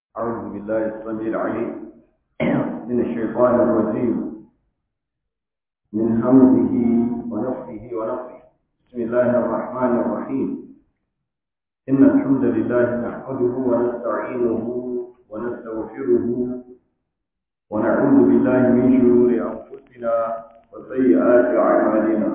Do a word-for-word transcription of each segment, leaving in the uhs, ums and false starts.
أعوذ بالله السميع العليم من الشيطان الرجيم من همزه ونفخه ونفخه بسم الله الرحمن الرحيم إن الحمد لله نحمده ونستعينه ونستغفره ونعوذ بالله من شرور أنفسنا وسيئات أعمالنا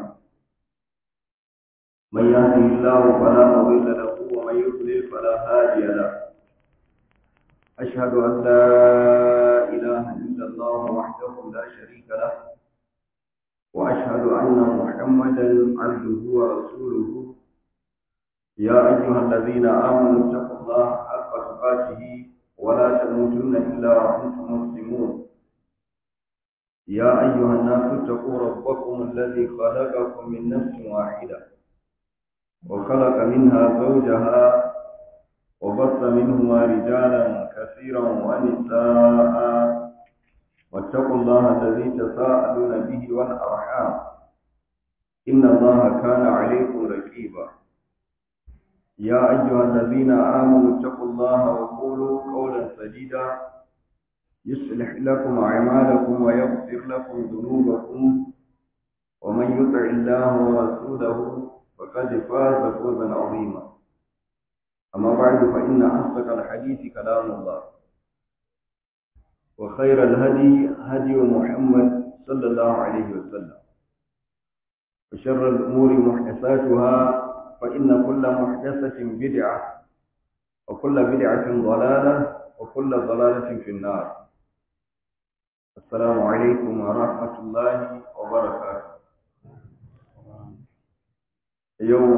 من يهده الله فلا مضل له ومن يضلل فلا هادي له أشهد أن لا إله إلا الله وحده لا شريك له وأشهد أن محمدا عبده ورسوله يا أيها الذين آمنوا اتقوا الله حق تقاته ولا تموتن إلا وأنتم مسلمون يا أيها الناس اتقوا ربكم الذي خلقكم من نفس واحدة وخلق منها زوجها وبث منهما رجالا كثيرا ونساء واتقوا الله الذي تساءلون به والأرحام إن الله كان عليكم رقيبا يا أيها الذين آمنوا اتقوا الله وقولوا قولا سديدا يصلح لكم أعمالكم ويغفر لكم ذنوبكم ومن يطع الله ورسوله فقد فاز فوزا عظيما أما بعد فإن أصدق الحديث كلام الله وخير الهدي هدي محمد صلى الله عليه وسلم وشر الأمور محدثاتها فإن كل محدثة بدعة وكل بدعة ضلالة وكل ضلالة في النار السلام عليكم ورحمة الله وبركاته يوم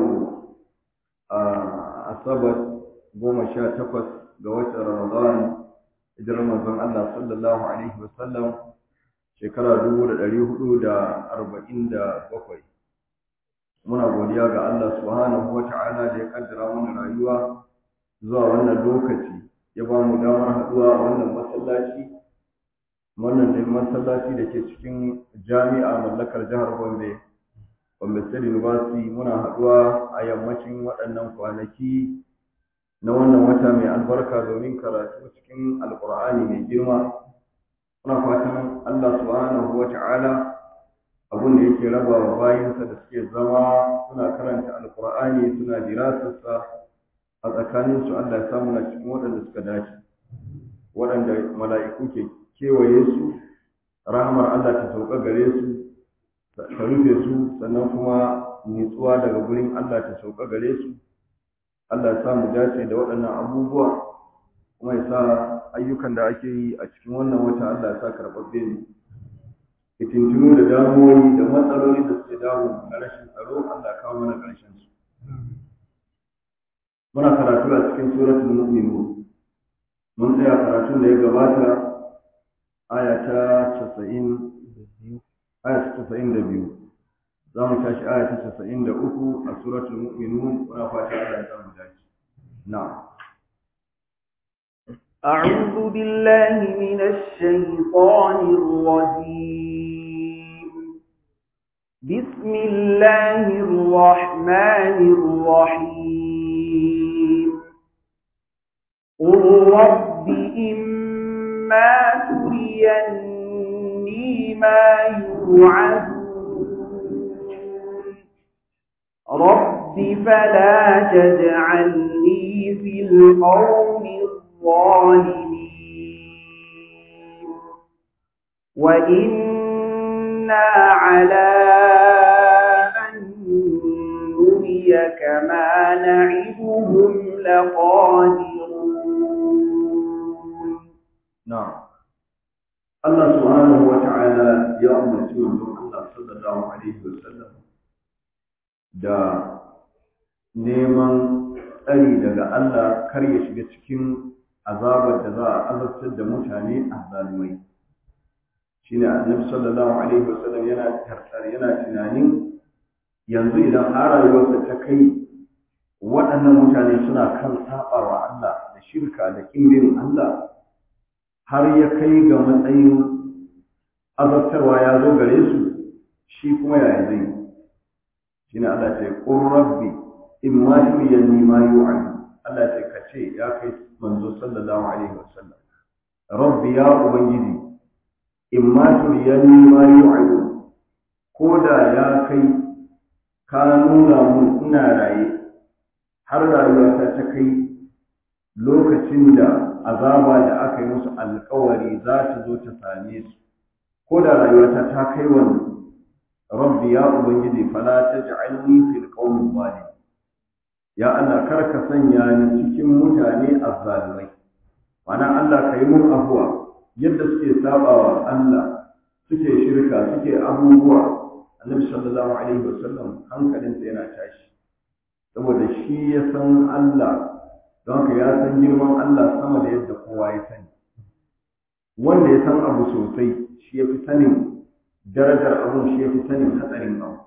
asabar goma sha takwas ga watan ramadan hijirar manzon Allah sallallahu alaihi wasallam shekara dubu da ɗari hudu da arba'in da bakwai muna godiya ga Allah subhanahu wa ta'ala da ya kaddara mana rayuwa zuwa wannan lokaci ya ba mu damar haɗuwa a wannan masallaci wannan ne masallaci da ke cikin jami'a mallakar jihar Gombe Gombe State University muna haɗuwa a yammacin waɗannan kwanaki na wannan wata mai albarka domin karatu cikin alƙur'ani mai girma. Muna fatan Allah subhanahu wa ta'ala abin da yake raba wa bayinsa da suke zama suna karanta alƙur'ani suna dirasarsa a tsakaninsu Allah ya samu na cikin waɗanda suka dace, waɗanda mala'iku ke kewaye su, rahmar Allah ta sauka gare su, ta rufe su sannan kuma nutsuwa daga gurin Allah ta sauka gare su. Allah ya sa mu dace da waɗannan abubuwa kuma ya sa ayyukan da ake yi a cikin wannan wata Allah ya sa karɓaɓɓe ne. Fitintunu da damuwoyi da matsaloli da suke damu na rashin tsaro Allah ya kawo mana ƙarshen su. Muna karatu a cikin suratul mu'minun. Mun tsaya karatun da ya gabata aya ta casa'in aya ta casa'in da biyu. za mu tashi aya ta casa'in da uku a suratul mu'minun muna fata Allah ya samu dace. Na'am. أعوذ بالله من الشيطان الرجيم بسم الله الرحمن الرحيم قل رب إما تريني ما يوعدون رب فلا تجعلني في القوم الظالمين وإنا على أن نريك ما نعدهم لقادرون. نعم. الله سبحانه وتعالى يا أمة الله صلى الله عليه وسلم da neman tsari daga Allah kar ya shiga cikin azabar da za a azabtar da mutane a zalimai. Shine Annabi sallallahu alaihi wasallam yana tartar yana tunanin yanzu idan har rayuwarsa ta kai waɗannan mutane suna kan sabawa Allah da shirka da kimbin Allah har ya kai ga matsayin azabtarwa ya zo gare su shi kuma yaya zai shine Allah ce qur rabbi imma turiyanni ma yu'ad Allah ce kace ya kai manzo sallallahu alaihi wasallam rabbi ya ubangiji imma turiyani ma yu'adu ko da ya kai ka nuna mun ina raye har rayuwata ta kai lokacin da azaba da aka yi musu alkawari za ta zo ta same su ko da rayuwata ta kai wannan rabbi ya ubangiji fala taj'alni fil qawmi zalim ya Allah kar ka sanya ni cikin mutane azzalimai mana Allah kai mun afuwa yadda suke sabawa Allah suke shirka suke abubuwa Annabi sallallahu alaihi wasallam hankalinsa yana tashi saboda shi ya san Allah don haka ya san girman Allah sama da yadda kowa ya sani wanda ya san abu sosai shi ya fi sanin darajar abun shi ya fi sanin hatsarin abu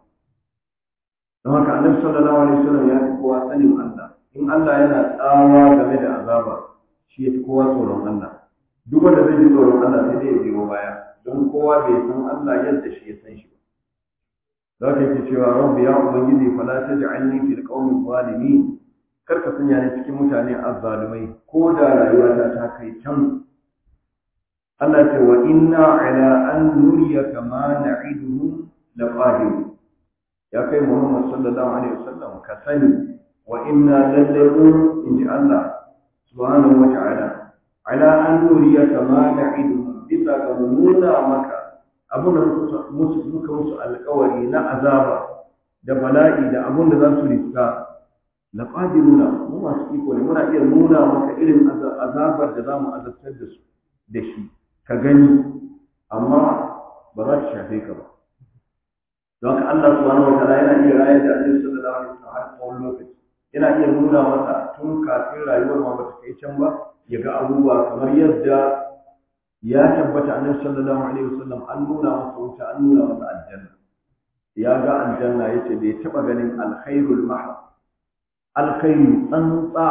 don haka Annabi sallallahu alaihi wasallam ya fi kowa sanin Allah in Allah yana tsawa game da azaba shi ya fi kowa tsoron Allah duk wanda zai ji tsoron Allah sai dai ya biyo baya don kowa bai san Allah yadda shi ya san shi ba za ka yake cewa rabbi ya ubangiji fala taj'alni fil qawmi zalimin kar ka sanya ni cikin mutane azzalumai ko da rayuwata ta kai can Allah ce wa inna ala an nuriyaka ma na'iduhum laqadir ya kai Muhammad sallallahu alaihi wasallam ka sani wa inna lallahu inji Allah subhanahu wa ta'ala ala an nuriyaka ma na'iduhum bisa ga nuna maka abun da muka musu alkawari na azaba da bala'i da abun da za su riska la qadiruna mu masu iko ne muna iya nuna maka irin azabar da zamu azabtar da su da shi ka gani amma ba za ta shafe ka ba don haka Allah subhanahu wa ta'ala yana iya rayar da Annabi sallallahu alaihi wasallam har tsawon lokaci yana iya nuna masa tun kafin rayuwar ma bata kai can ba ya ga abubuwa kamar yadda ya tabbata Annabi sallallahu alaihi wasallam an nuna masa wuta an nuna masa aljanna ya ga aljanna yace bai taba ganin alkhairul mahd alkhairi tsantsa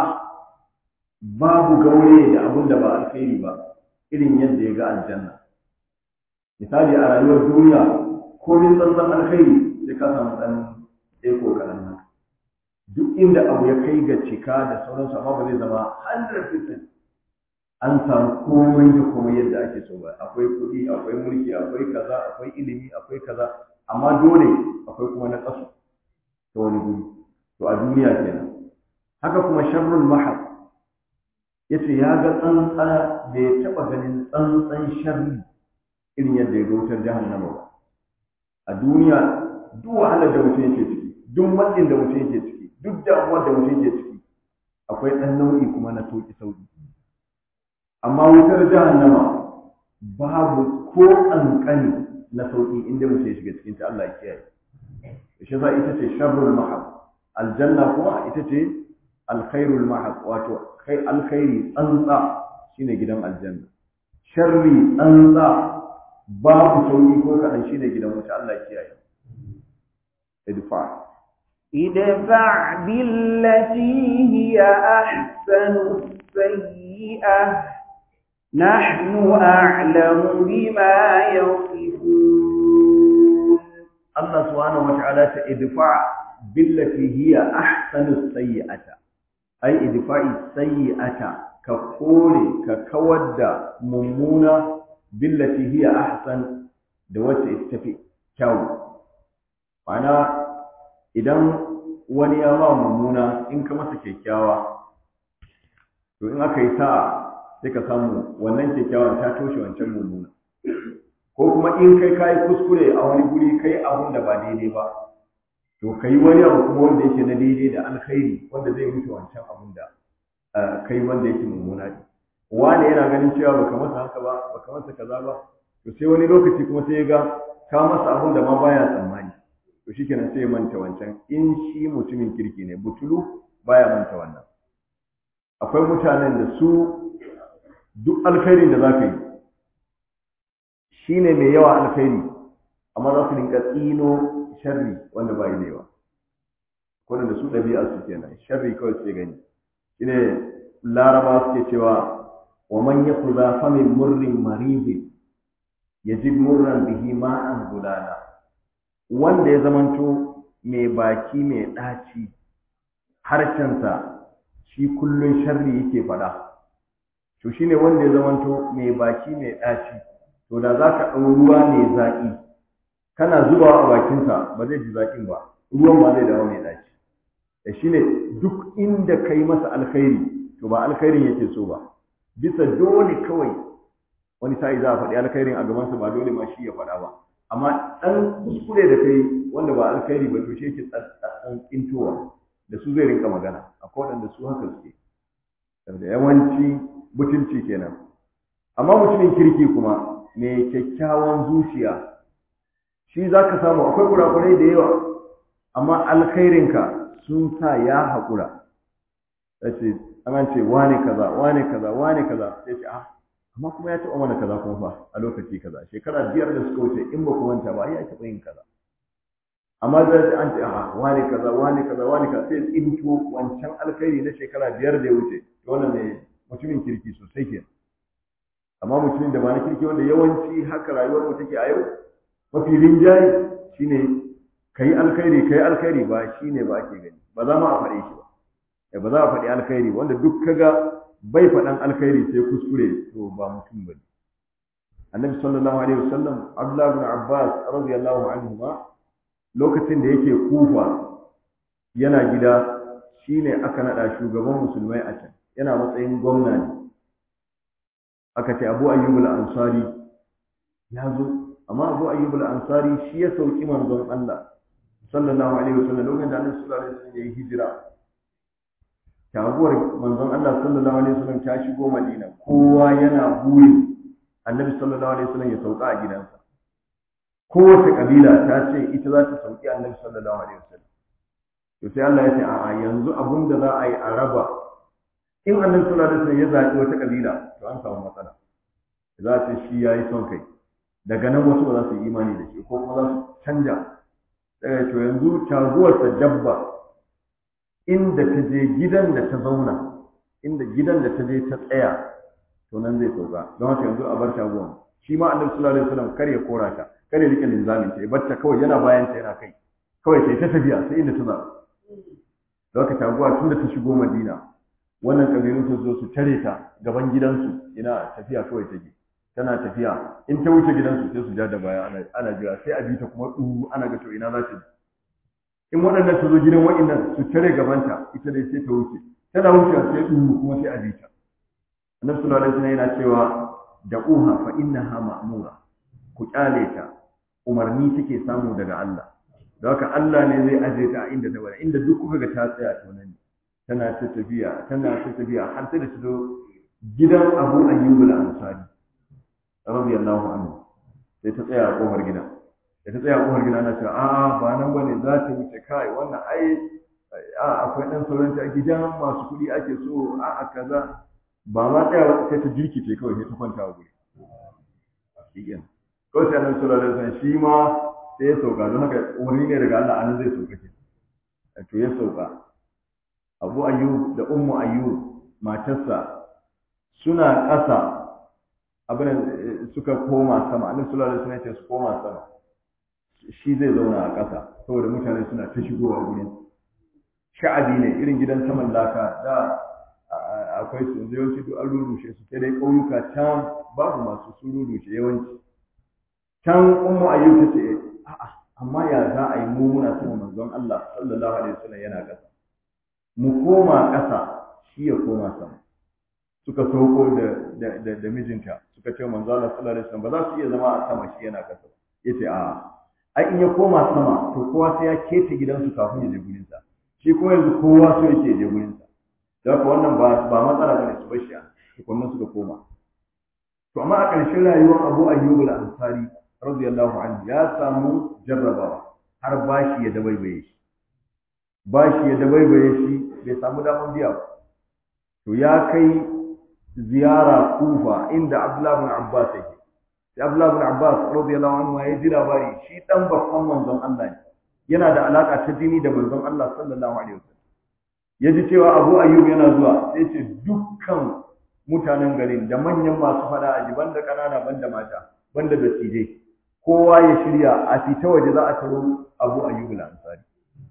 babu gaure da abun da ba alkhairi ba irin yadda ya ga aljanna misali a rayuwar duniya komin tsantsan alkhairi sai ka samu dan eko kaɗan haka duk inda abu ya kai ga cika da sauransu amma ba zai zama one hundred percent an samu komai da komai yadda ake so ba akwai kuɗi akwai mulki akwai kaza akwai ilimi akwai kaza amma dole akwai kuma na ƙasu ta wani guri to a duniya kenan haka kuma sharrul mahad yace ya ga tsantsa bai taɓa ganin tsantsan sharri irin yadda ya ga wutar jahannama ba a duniya duk wahalar da mutum yake ciki duk matsin da mutum yake ciki duk damuwar da mutum yake ciki akwai ɗan nau'i kuma na sauƙi sauƙi amma wutar jahannama babu ko ƙanƙani na sauƙi inda mutum ya shiga cikin ta Allah ya kiyaye shi yasa ita ce sharrul mahab aljanna kuma ita ce alkhairul mahab wato kai alkhairi tsantsa shine gidan aljanna sharri tsantsa babu sauki ko kaɗan shine gidan wuta Allah ya kiyaye idfa idfa billati hiya ahsanu sayyi'ah nahnu a'lamu bima yasifun Allah subhanahu wa ta'ala ta idfa billati hiya ahsanu sayyi'ata ai idfa'i sayyi'ata ka kore ka kawar da mummuna billati hiya ahsan da wacce ita tafi kyau ana idan wani ya ma mummuna in ka masa kyakkyawa to in aka yi sa'a sai ka samu wannan kyakkyawan ta toshe wancan mummuna ko kuma in kai kai kuskure a wani guri kai abun da ba daidai ba to kai wani abu kuma wanda yake na daidai da alkhairi wanda zai wuce wancan abun da kai wanda yake mummuna ne wani yana ganin cewa baka masa haka ba baka masa kaza ba to sai wani lokaci kuma sai ya ga ka masa abun da ma baya tsammani to shikenan sai ya manta wancan in shi mutumin kirki ne butulu baya manta wannan akwai mutanen da su duk alkhairin da zaka yi shine mai yawa alkhairi amma za su rinka tsino sharri wanda bai da yawa da su ɗabi'a su kenan sharri kawai suke gani shine laraba suke cewa wa man yakuza famin murrin marid yajid murran bihi ma'an gudana wanda ya zamanto mai baki mai ɗaci harshensa shi kullun sharri yake faɗa to shine wanda ya zamanto mai baki mai ɗaci, to da za ka ɗau ruwa mai zaƙi kana zubawa a bakinsa ba zai ji zaƙin ba, ruwan ba zai dawo mai ɗaci. Da shine duk inda ka yi masa alkhairi to ba alkhairin yake so ba, bisa dole kawai wani sa'i za a faɗi alkhairin a gabansa ba dole ma shi ya faɗa ba, amma ɗan kuskure da kai wanda ba alkhairi ba to shi yake tsatsan tsintowa da su zai rinka magana. Akwai waɗanda su haka suke, da yawanci mutunci kenan. Amma mutumin kirki kuma mai kyakkyawan zuciya shi za ka samu akwai kurakurai da yawa, amma alkhairinka sun sa ya haƙura. Sai an ce wane kaza wane kaza wane kaza, sai ce ah amma kuma ya taɓa mana kaza kuma fa a lokaci kaza shekara biyar da suka wuce in ba ku manta ba ya taɓa yin kaza. Amma zai an ce ah wane kaza wane kaza wane kaza, sai tsinto wancan alkhairi na shekara biyar da ya wuce, to wannan ne mutumin kirki sosai ke. Amma mutumin da ba na kirki wanda yawanci haka rayuwar mu take a yau, mafi rinjaye shine kai alkhairi kai alkhairi ba shine ba ake gani, ba za mu a faɗe shi ba, ba za a faɗi alkhairi wanda duk kaga bai faɗan alkhairi sai kuskure to ba mutum bane. Annabi sallallahu alaihi wasallam, Abdullah ibn Abbas radiyallahu anhu ma lokacin da yake Kufa yana gida shine aka nada shugaban musulmai a can, yana matsayin gwamna ne. Aka ce Abu Ayyub al-Ansari ya zo, amma Abu Ayyub al-Ansari shi ya sauki manzon Allah sallallahu alaihi wasallam lokacin da Annabi sallallahu alaihi wasallam ya yi hijira. Taguwar manzon Allah sallallahu alaihi wasallam ta shigo Madina, kowa yana burin Annabi sallallahu alaihi wasallam ya sauka a gidansa. Kowace kabila ta ce ita za ta sauki Annabi sallallahu alaihi wasallam. To sai Allah ya ce a'a yanzu abun da za a yi a raba, in Annabi sallallahu alaihi wasallam ya zaɓi wata kabila to an samu matsala. Za a ce shi yayi son kai, daga nan wasu ba za su yi imani da shi ko kuma za su canja. Daga to yanzu taguwarsa dabba inda ta je gidan da ta zauna, inda gidan da ta je ta tsaya, to nan zai sauka. Don haka yanzu a bar taguwan. Shi ma Annabi sallallahu alaihi wasallam kar ya kora ta, kar ya rike linzamin ta, ya bar ta kawai yana bayan ta yana kai. Kawai sai ta tafiya sai inda ta zaɓa. Don haka taguwa tunda ta shigo Madina, wannan kabilun su zo su tare ta gaban gidansu, ina tafiya kawai take. Tana tafiya, in ta wuce gidansu sai su ja da baya ana ana jira, sai a bi ta kuma du ana ga to ina za ta je. In waɗannan ta zo gidan waɗannan su tare gabanta, ita dai sai ta wuce, tana wuce sai ɗuru kuma sai a bi ta. Annabi sallallahu alaihi wasallam yana cewa da'uha fa innaha ma'mura, ku kyale ta, umarni take samu daga Allah. Don haka Allah ne zai aje ta inda ta bada, inda duk kuka ga ta tsaya to nan tana ta tafiya, tana ta tafiya har sai da ta zo gidan Abu Ayyub al-Ansari radiyallahu anhu. Sai ta tsaya a kofar gidan. Da ta tsaya a kofar gida na cewa a'a ba nan bane, za ta wuce kai wannan ai a akwai dan sauranci a gidan masu kuɗi ake so a a kaza, ba ma tsaya sai ta jirkice kawai sai ta kwanta a guri. Shigen ko sai Annabi sallallahu alaihi wasallam shi ma sai ya sauka, don haka umarni ne daga Allah, anan zai sauka ke. To ya sauka. Abu Ayyub da Ummu Ayyub matarsa suna ƙasa, abin suka koma sama. Annabi sallallahu alaihi wasallam ya ce su koma sama, shi zai zauna a ƙasa saboda mutane suna ta shigowa wurin. Sha'abi ne irin gidan saman laka da akwai su, yawanci duk an rurrushe su, sai dai ƙauyuka can babu masu sun rurrushe yawanci. Can Ummu Ayyub ta ce a'a amma ya za a yi mu muna sama manzon Allah sallallahu alaihi wasallam yana ƙasa, mu koma ƙasa shi ya koma sama. Suka sauko da da da mijinta suka ce manzon Allah sallallahu alaihi wasallam ba za su iya zama a sama shi yana ƙasa. Yace a'a ai in ya koma sama to kowa sai ya keta gidansu kafin ya je gurinsa, shi kuma yanzu kowa so yake je gurinsa. Da haka wannan ba ba matsala bane su bar shi a tukunna suka koma. To amma a ƙarshen rayuwar Abu Ayyub al-Ansari radiyallahu anhu ya samu jarrabawa har bashi ya dabaibaye shi. Bashi ya dabaibaye shi bai samu damar biya ba. To ya kai ziyara Kufa inda Abdullah ibn Abbas yake. Sai Abdullah ibn Abbas radiyallahu anhu ya ji labari shi dan babban manzon Allah ne, yana da alaka ta jini da manzon Allah sallallahu alaihi wasallam. Ya ji cewa Abu Ayyub yana zuwa, sai ce dukkan mutanen garin da manyan masu fada a jiban da kanana banda mata banda dattijai, kowa ya shirya a fita waje za a taro Abu Ayyub al-Ansari.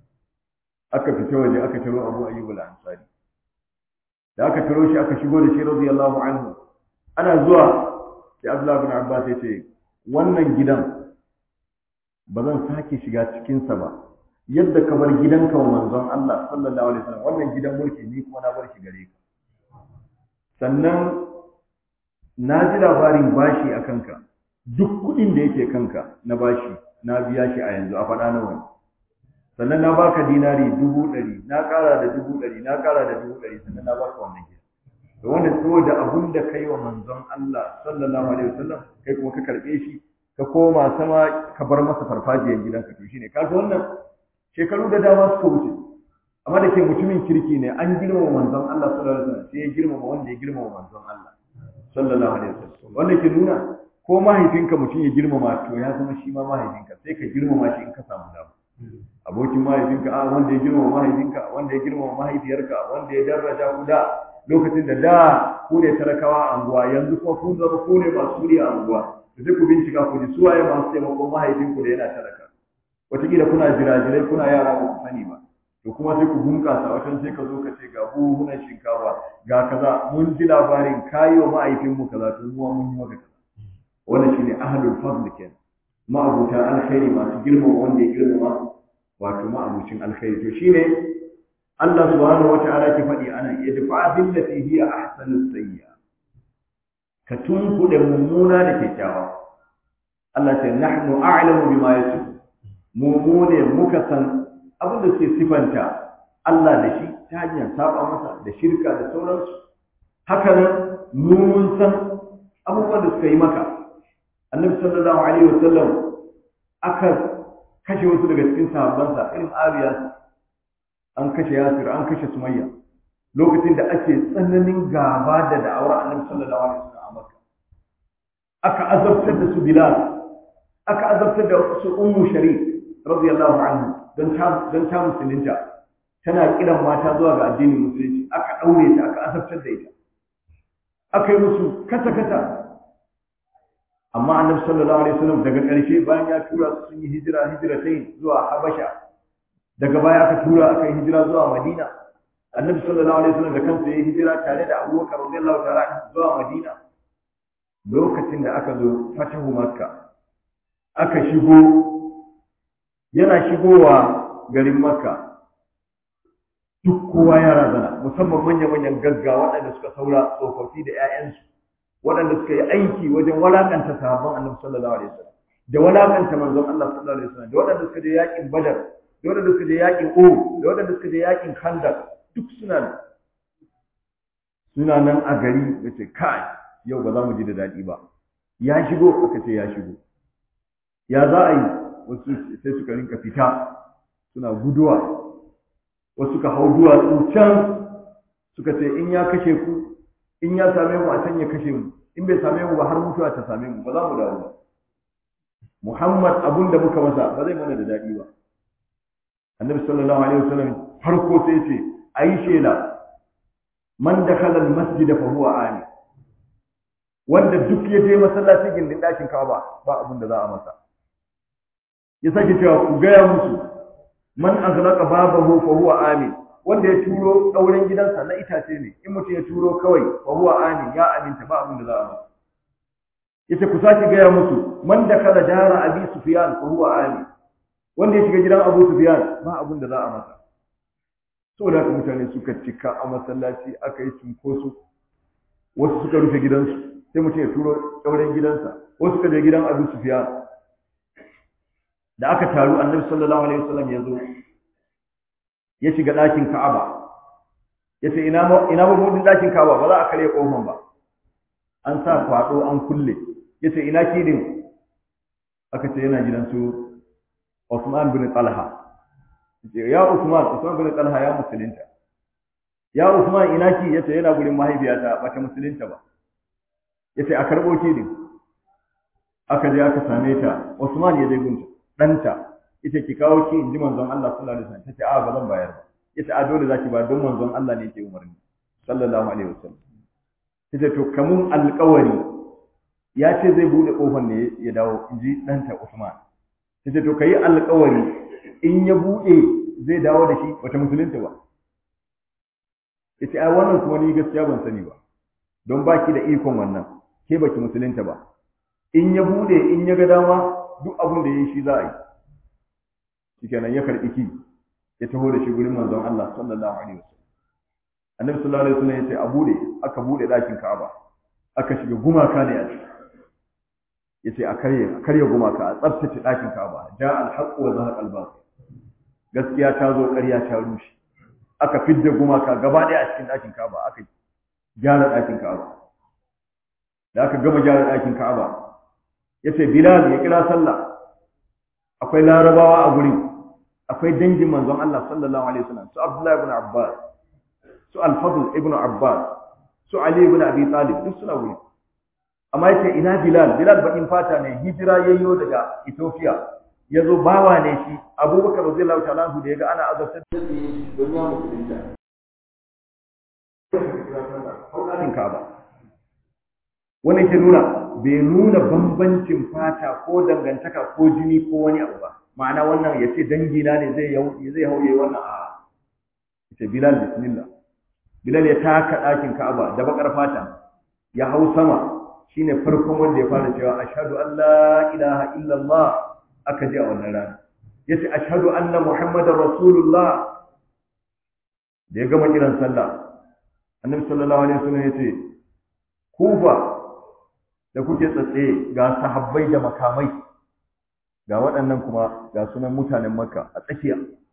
Aka fita waje aka taro Abu Ayyub al-Ansari. Da aka taro shi aka shigo da shi radiyallahu anhu, ana zuwa sai Abdullah bin Abbas ya ce wannan gidan ba zan sake shiga cikinsa ba yadda ka bar gidanka wa manzon Allah sallallahu alaihi wasallam wannan gidan mulki ni kuma na bar shi gare ka sannan na ji labarin bashi a kanka duk kuɗin da yake kanka na bashi na biya shi a yanzu a faɗa nawa ne sannan na baka dinari dubu ɗari na ƙara da dubu ɗari na ƙara da dubu ɗari sannan na baka wannan gida da wannan saboda abun da kai wa manzon Allah sallallahu alaihi wasallam kai kuma ka karɓe shi ka koma sama ka bar masa farfajiyar gidanka to shine kaga wannan shekaru da dama suka wuce amma da ke mutumin kirki ne an girmama manzon Allah sallallahu alaihi wasallam sai ya girmama wanda ya girmama manzon Allah sallallahu alaihi wasallam wanda ke nuna ko mahaifinka mutum ya girmama to ya zama shi ma mahaifinka sai ka girmama shi in ka samu dama abokin mahaifinka a wanda ya girmama mahaifinka wanda ya girmama mahaifiyarka wanda ya daraja ku da lokacin da da ku ne talakawa a anguwa yanzu kuma kun zama ku ne masu wuri a anguwa to sai ku bincika ku ji suwaye masu taimakon mahaifinku da yana talaka wataƙila kuna jirajirai kuna yara ba ku sani ba to kuma sai ku bunƙasa watan sai ka zo ka ce ga buhunan shinkafa ga kaza mun ji labarin kayi wa mahaifinmu kaza to mu mun yi maka kaza wannan shine ahlul fadl kenan ma'abuta alkhairi masu girmama wanda ya girmama wato ma'abucin alkhairi to shine Allah subhanahu wata'ala ke faɗi anan idfa billati hiya ahsanu sayyi'a ka tunkuɗe mummuna da kyakkyawa Allah ce nahnu a'lamu bima yasif mu mu ne muka san abin da suke sifanta Allah da shi ta hanyar saba masa da shirka da sauransu haka nan mu mun san abubuwan da suka yi maka annabi sallallahu alaihi wasallam aka kashe wasu daga cikin sahabbansa irin Abiya an kashe Yasir an kashe Sumayya lokacin da ake tsananin gaba da da'awar annabi sallallahu alaihi wasallam a Makka aka azabtar da su Bilal aka azabtar da su Ummu Sharif radiyallahu anhu don ta don ta musulunta tana kiran mata zuwa ga addinin musulunci aka daure ta aka azabtar da ita aka yi musu kata kata amma annabi sallallahu alaihi wasallam daga ƙarshe bayan ya tura su sun yi hijira hijratain zuwa Habasha daga baya aka tura aka yi hijira zuwa Madina annabi sallallahu alaihi wasallam da kansa ya yi hijira tare da Abu Bakar radiyallahu ta'ala zuwa Madina lokacin da aka zo fatahu Makka aka shigo yana shigowa garin Makka duk kowa ya razana musamman manya-manyan gaggawa waɗanda suka saura tsofaffi da 'ya'yansu waɗanda suka yi aiki wajen walakanta sahabban annabi sallallahu alaihi wasallam da walakanta manzon Allah sallallahu alaihi wasallam da waɗanda suka je yakin Badar da waɗanda suka je yakin Uhud da waɗanda suka je yakin Khandaq duk suna nan suna nan a gari yace kai yau ba za mu ji da daɗi ba ya shigo aka ce ya shigo ya za a yi wasu sai suka rinka fita suna guduwa wasu suka hau duwatsu can suka ce in ya kashe ku in ya same mu a can ya kashe mu in bai same mu ba har mutuwa ta same mu ba za mu dawo ba Muhammad abun da muka masa ba zai mana da daɗi ba annabi sallallahu alaihi wasallam farko sai ce ayi shela man dakhala al-masjid fa huwa amin wanda duk ya je masallaci gindin dakin Kaaba ba abun da za a masa ya sake cewa ku gaya musu man aghlaqa babahu fa huwa amin wanda ya turo auren gidansa na itace ne in mutum ya turo kawai fa huwa amin ya aminta ba abin da za a masa yace ku sake gaya musu man dakhala dara abi sufyan fa huwa amin wanda ya shiga gidan abu sufyan ba abin da za a masa saboda haka mutane suka cika a masallaci aka yi cinkoso wasu suka rufe gidansu sai mutum ya turo auren gidansa wasu suka je gidan abu sufyan da aka taru annabi sallallahu alaihi wasallam ya zo ya shiga ɗakin Ka'aba ya ce ina ina mabudin ɗakin Ka'aba ba za a kare kofan ba an sa kwado an kulle ya ce ina kidin aka ce yana gidan su Usman bin Talha ya Usman Usman bin Talha ya musulunta ya Usman ina ki yace yana gurin mahaifiyata bata musulunta ba yace a karbo kidin aka je aka same ta Usman ya je gunta danta ita ki kawo ki inji manzon Allah sallallahu alaihi wasallam tace a ba zan bayar ba ita a dole zaki ba don manzon Allah ne yake umarni sallallahu alaihi wasallam tace to kamun alƙawari ya ce zai bude kofar ne ya dawo inji danta Usman tace to kai alƙawari in ya bude zai dawo da shi wata musulunta ba yace ai wannan kuma ni gaskiya ban sani ba don baki da ikon wannan ke baki musulunta ba. In ya bude in ya ga dama duk abin da yayi shi za a yi. Shikenan ya karbi ki ya taho da shi gurin manzon Allah sallallahu alaihi wasallam. Annabi sallallahu alaihi wasallam ya ce a bude, aka bude dakin Ka'aba. Aka shiga gumaka ne a ciki. Yace a karye a karye gumaka a tsaftace dakin Ka'aba. Ja al-haqq wa zahaqa al-batil. Gaskiya ta zo, ƙarya ta rushe. Aka fidda gumaka gaba ɗaya a cikin dakin Ka'aba, aka gyara dakin Ka'aba. Da aka gama gyara dakin Ka'aba, yace Bilal ya kira sallah. Akwai Larabawa a gurin, akwai dangin manzon Allah sallallahu alaihi wasallam, su Abdullah ibn Abbas, su Al-Fadl ibn Abbas, su Ali ibn Abi Talib, duk suna gurin. Amma yake ina Bilal, Bilal bakin fata ne, hijira yayyo daga Ethiopia, yazo bawa ne shi, Abubakar radiyallahu ta'ala anhu da yaga ana azabtar da shi don ya musulunta. Haukarin Kaaba. Wannan ke nuna bai nuna bambancin fata ko dangantaka ko jini ko wani abu ba. Ma'ana wannan ya ce dangina ne zai zai hauye wannan a ce Bilal bismillah. Bilal ya taka ɗakin Ka'aba da bakar fata ya hau sama shine farkon wanda ya fara cewa ashhadu an la ilaha illallah aka ji a wannan rana. Yace ashhadu anna muhammadar rasulullah. Da ya gama kiran sallah Annabi sallallahu alaihi wasallam yace Kufa da kuke tsatse ga sahabbai da makamai ga waɗannan kuma ga sunan mutanen Makka a tsakiya.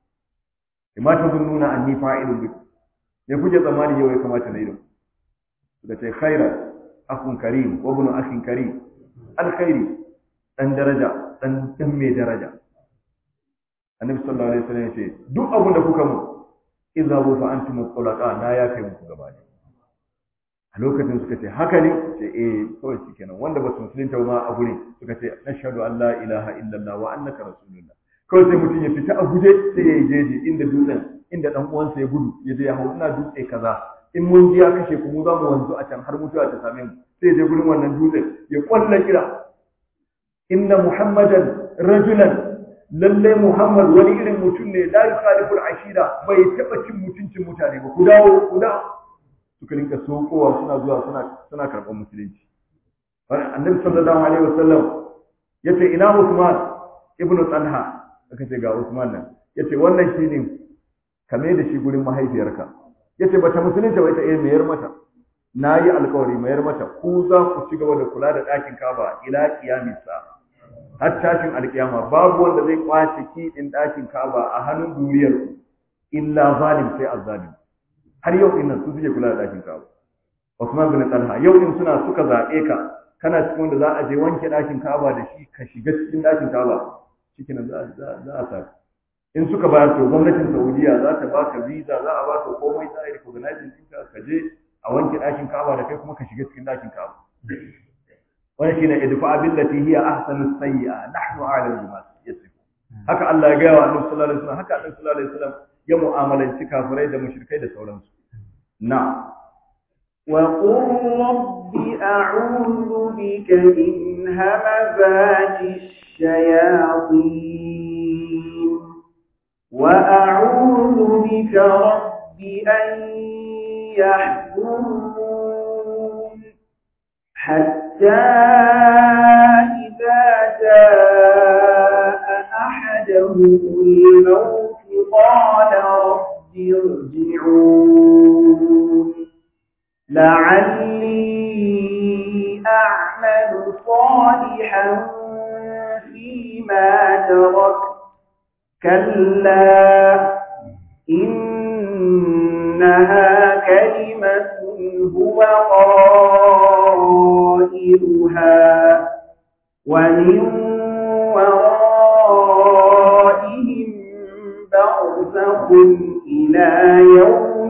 Ima ta nuna anni fa'ilun bi. Me kuke tsammani yau ya kamata na yi da da ce khaira akhun karim wa ibn akhin karim alkhairi dan daraja dan dan mai daraja. Annabi sallallahu alaihi wasallam yace duk abin da kuka mu idza hu fa antum qulaqa na ya kai muku gaba ne. A lokacin suka ce haka ne ce eh kawai shikenan wanda ba su musulunta ma a gurin suka ce nashhadu an la ilaha illallah wa annaka rasulullah. Kawai sai mutum ya fita a guje sai ya jeje inda dutsen inda dan uwansa ya gudu ya je ya hau ina dutse kaza in mun ji ya kashe ku mu za mu wanzu a can har mutuwa ta same mu sai ya je gurin wannan dutsen ya kwalla kira inna muhammadan rajulan lalle muhammad wani irin mutum ne la yukhaliful ashira bai taba cin mutuncin mutane ba ku dawo ku dawo suka rinka sokowa suna zuwa suna suna karɓar musulunci. Annabi sallallahu alaihi wasallam yace ina Usman ibnu Talha aka ce ga Usman nan yace wannan shine kame da shi gurin mahaifiyarka yace bata musulunta ba ita eh mayar mata nayi alƙawari mayar mata ku za ku ci gaba da kula da ɗakin Kaaba ila kiyamis sa har tashin alƙiyama babu wanda zai kwace ki din ɗakin Kaaba a hannun duniyar ku illa zalim sai azzalim. Har yau din nan su suke kula da ɗakin Ka'aba. Usman bin Talha yau din suna suka zaɓe ka kana cikin wanda za a je wanke ɗakin Ka'aba da shi ka shiga cikin ɗakin Ka'aba cikin za za a sa in suka bayar to gwamnatin Saudiya za ta baka visa za a baka komai za a yi recognizing ɗinka ka je a wanke ɗakin Ka'aba da kai kuma ka shiga cikin ɗakin Ka'aba. Wannan shine idfa billati hiya ahsanu sayyi'a nahnu a'lamu bima yasifu. Haka Allah ya gaya wa Annabi sallallahu alaihi wasallam haka Annabi sallallahu alaihi wasallam ya mu'amalanci kafirai da mushrikai da sauransu. Na وقل رب أعوذ بك من همزات الشياطين وأعوذ بك رب أن يحضرون حتى إذا جاء أحدهم الموت قال رب ارجعون لعلي أعمل صالحا فيما تركت كلا إنها كلمة هو قائلها ومن ورائهم برزخ إلى يوم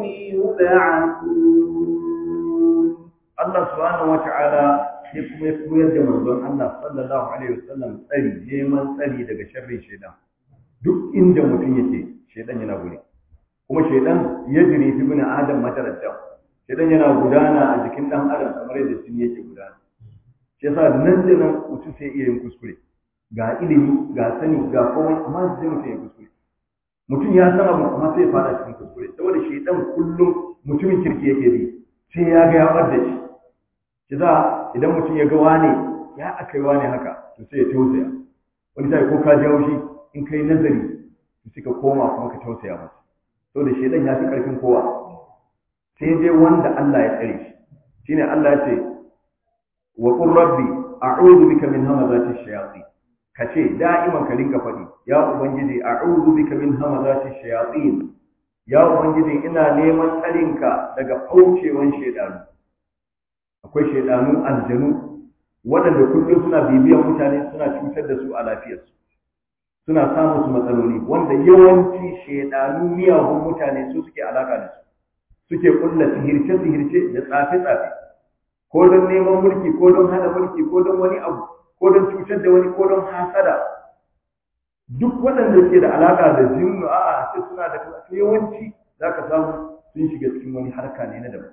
يبعثون. الله سبحانه وتعالى يقوم يقوم da manzon Allah sallallahu alaihi wasallam tsari neman tsari daga sharrin shaitan. Duk inda mutum yake shaitan yana gure. Kuma shaitan yajri fi ibn adam mataradda. Shaitan yana gudana a jikin dan adam kamar yadda jini yake gudana. Shi yasa nan da nan mutum sai iya yin kuskure. Ga ilimi, ga sani, ga komai amma sai mutum ya kuskure. Mutum ya san abu amma sai ya fara cikin kuskure. Saboda shaitan kullum mutumin kirki yake bi sai ya ga ya bar da shi. Shi za idan mutum ya ga wane ya akai wane haka to sai ya tausaya wani sai ko ka jawo shi in kai nazari to sai ka koma kuma ka tausaya masa saboda shedan ya fi karfin kowa sai dai wanda Allah ya tsare shi shine Allah ya ce wa qur rabbi a'udhu bika min hamazati shayatin kace da'iman ka rinka faɗi ya ubangiji a'udhu bika min hamazati shayatin ya ubangiji ina neman tsarinka daga faucewan shedanu akwai shedanu aljanu waɗanda kullum suna bibiyan mutane suna cutar da su a lafiyarsu suna samun su matsaloli wanda yawanci shedanu miyagun mutane su suke alaka da su suke kulla sihirce sihirce da tsafe tsafe ko don neman mulki ko don hana mulki ko don wani abu ko don cutar da wani ko don hasada duk waɗanda suke da alaka da jinnu a'a sai suna da yawanci zaka samu sun shiga cikin wani harka ne na daban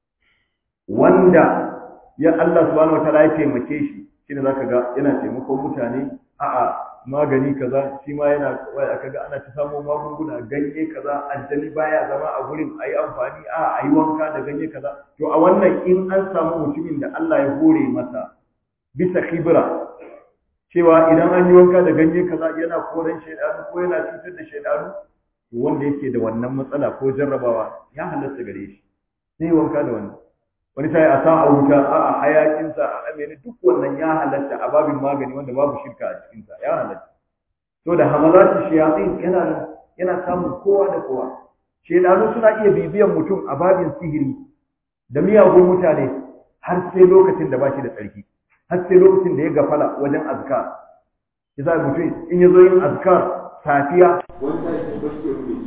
wanda ya Allah subhanahu wataala ya taimake shi shine zaka ga yana taimakon mutane a'a magani kaza shi ma yana aka ga ana ta samu magunguna ganye kaza aljani baya zama a gurin ayi amfani a ayi wanka da ganye kaza to a wannan in an samu mutumin da Allah ya hore masa bisa khibra cewa idan an yi wanka da ganye kaza yana koran shaydanu ko yana cutar da shaydanu to wanda yake da wannan matsala ko jarrabawa ya halatta gare shi sai wanka da wannan wani sai a sa a wuta a hayakin sa a amene duk wannan ya halatta a babin magani wanda babu shirka a cikin sa ya halatta to da hamalatu shayatin yana yana samun kowa da kowa shedanu suna iya bibiyan mutum a babin sihiri da miyagun mutane har sai lokacin da bashi da tsarki har sai lokacin da ya gafala wajen azkar yasa mutum in yazo yin azkar safiya wanda yake bashi rubi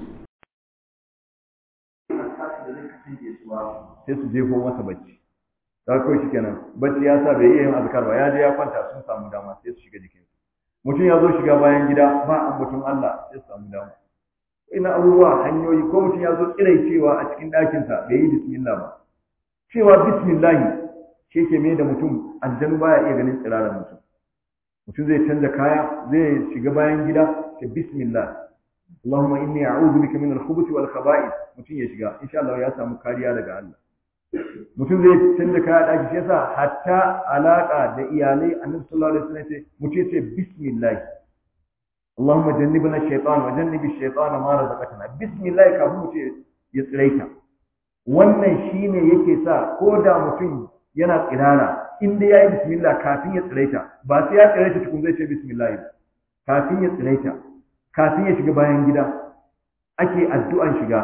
sai su jefo masa bacci da kawai shi kenan bacci ya sa bai iya yin azkar ba ya je ya kwanta sun samu dama sai su shiga jikinsu mutum ya zo shiga bayan gida ba ambaton Allah sai su samu dama ina abubuwa hanyoyi ko mutum ya zo cewa a cikin ɗakinsa bai yi bismillah ba cewa bismillah shi ke mai da mutum aljanu baya iya ganin tsirarar mutum mutum zai canza kaya zai shiga bayan gida ta bismillah Allahumma inni a'udhu bika min al-khubuthi wal khaba'ith mutum ya shiga insha Allah ya samu kariya daga Allah mutum zai canza kaya daki shi yasa hatta alaka da iyalai annabi sallallahu alaihi wasallam sai mutum ce bismillah Allahumma jannibna ash-shaytan wa jannibi ash-shaytana ma razaqtana bismillah kafin mutum ya tsiraita wannan shine yake sa ko da mutum yana tsirara in dai yayi bismillah kafin ya tsiraita ba sai ya tsiraita tukun zai ce bismillah kafin ya tsiraita kafin ya shiga bayan gida ake addu'an shiga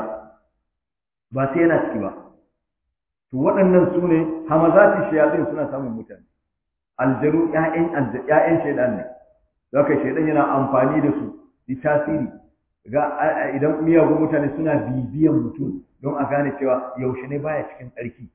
ba sai yana ciki ba to waɗannan su ne hamazati shayatin suna samun mutane aljanu ƴaƴan ƴaƴan shaydan ne zaka shaydan yana amfani da su di tasiri ga idan miyagun mutane suna bibiyan mutum don a gane cewa yaushe ne baya cikin tsarki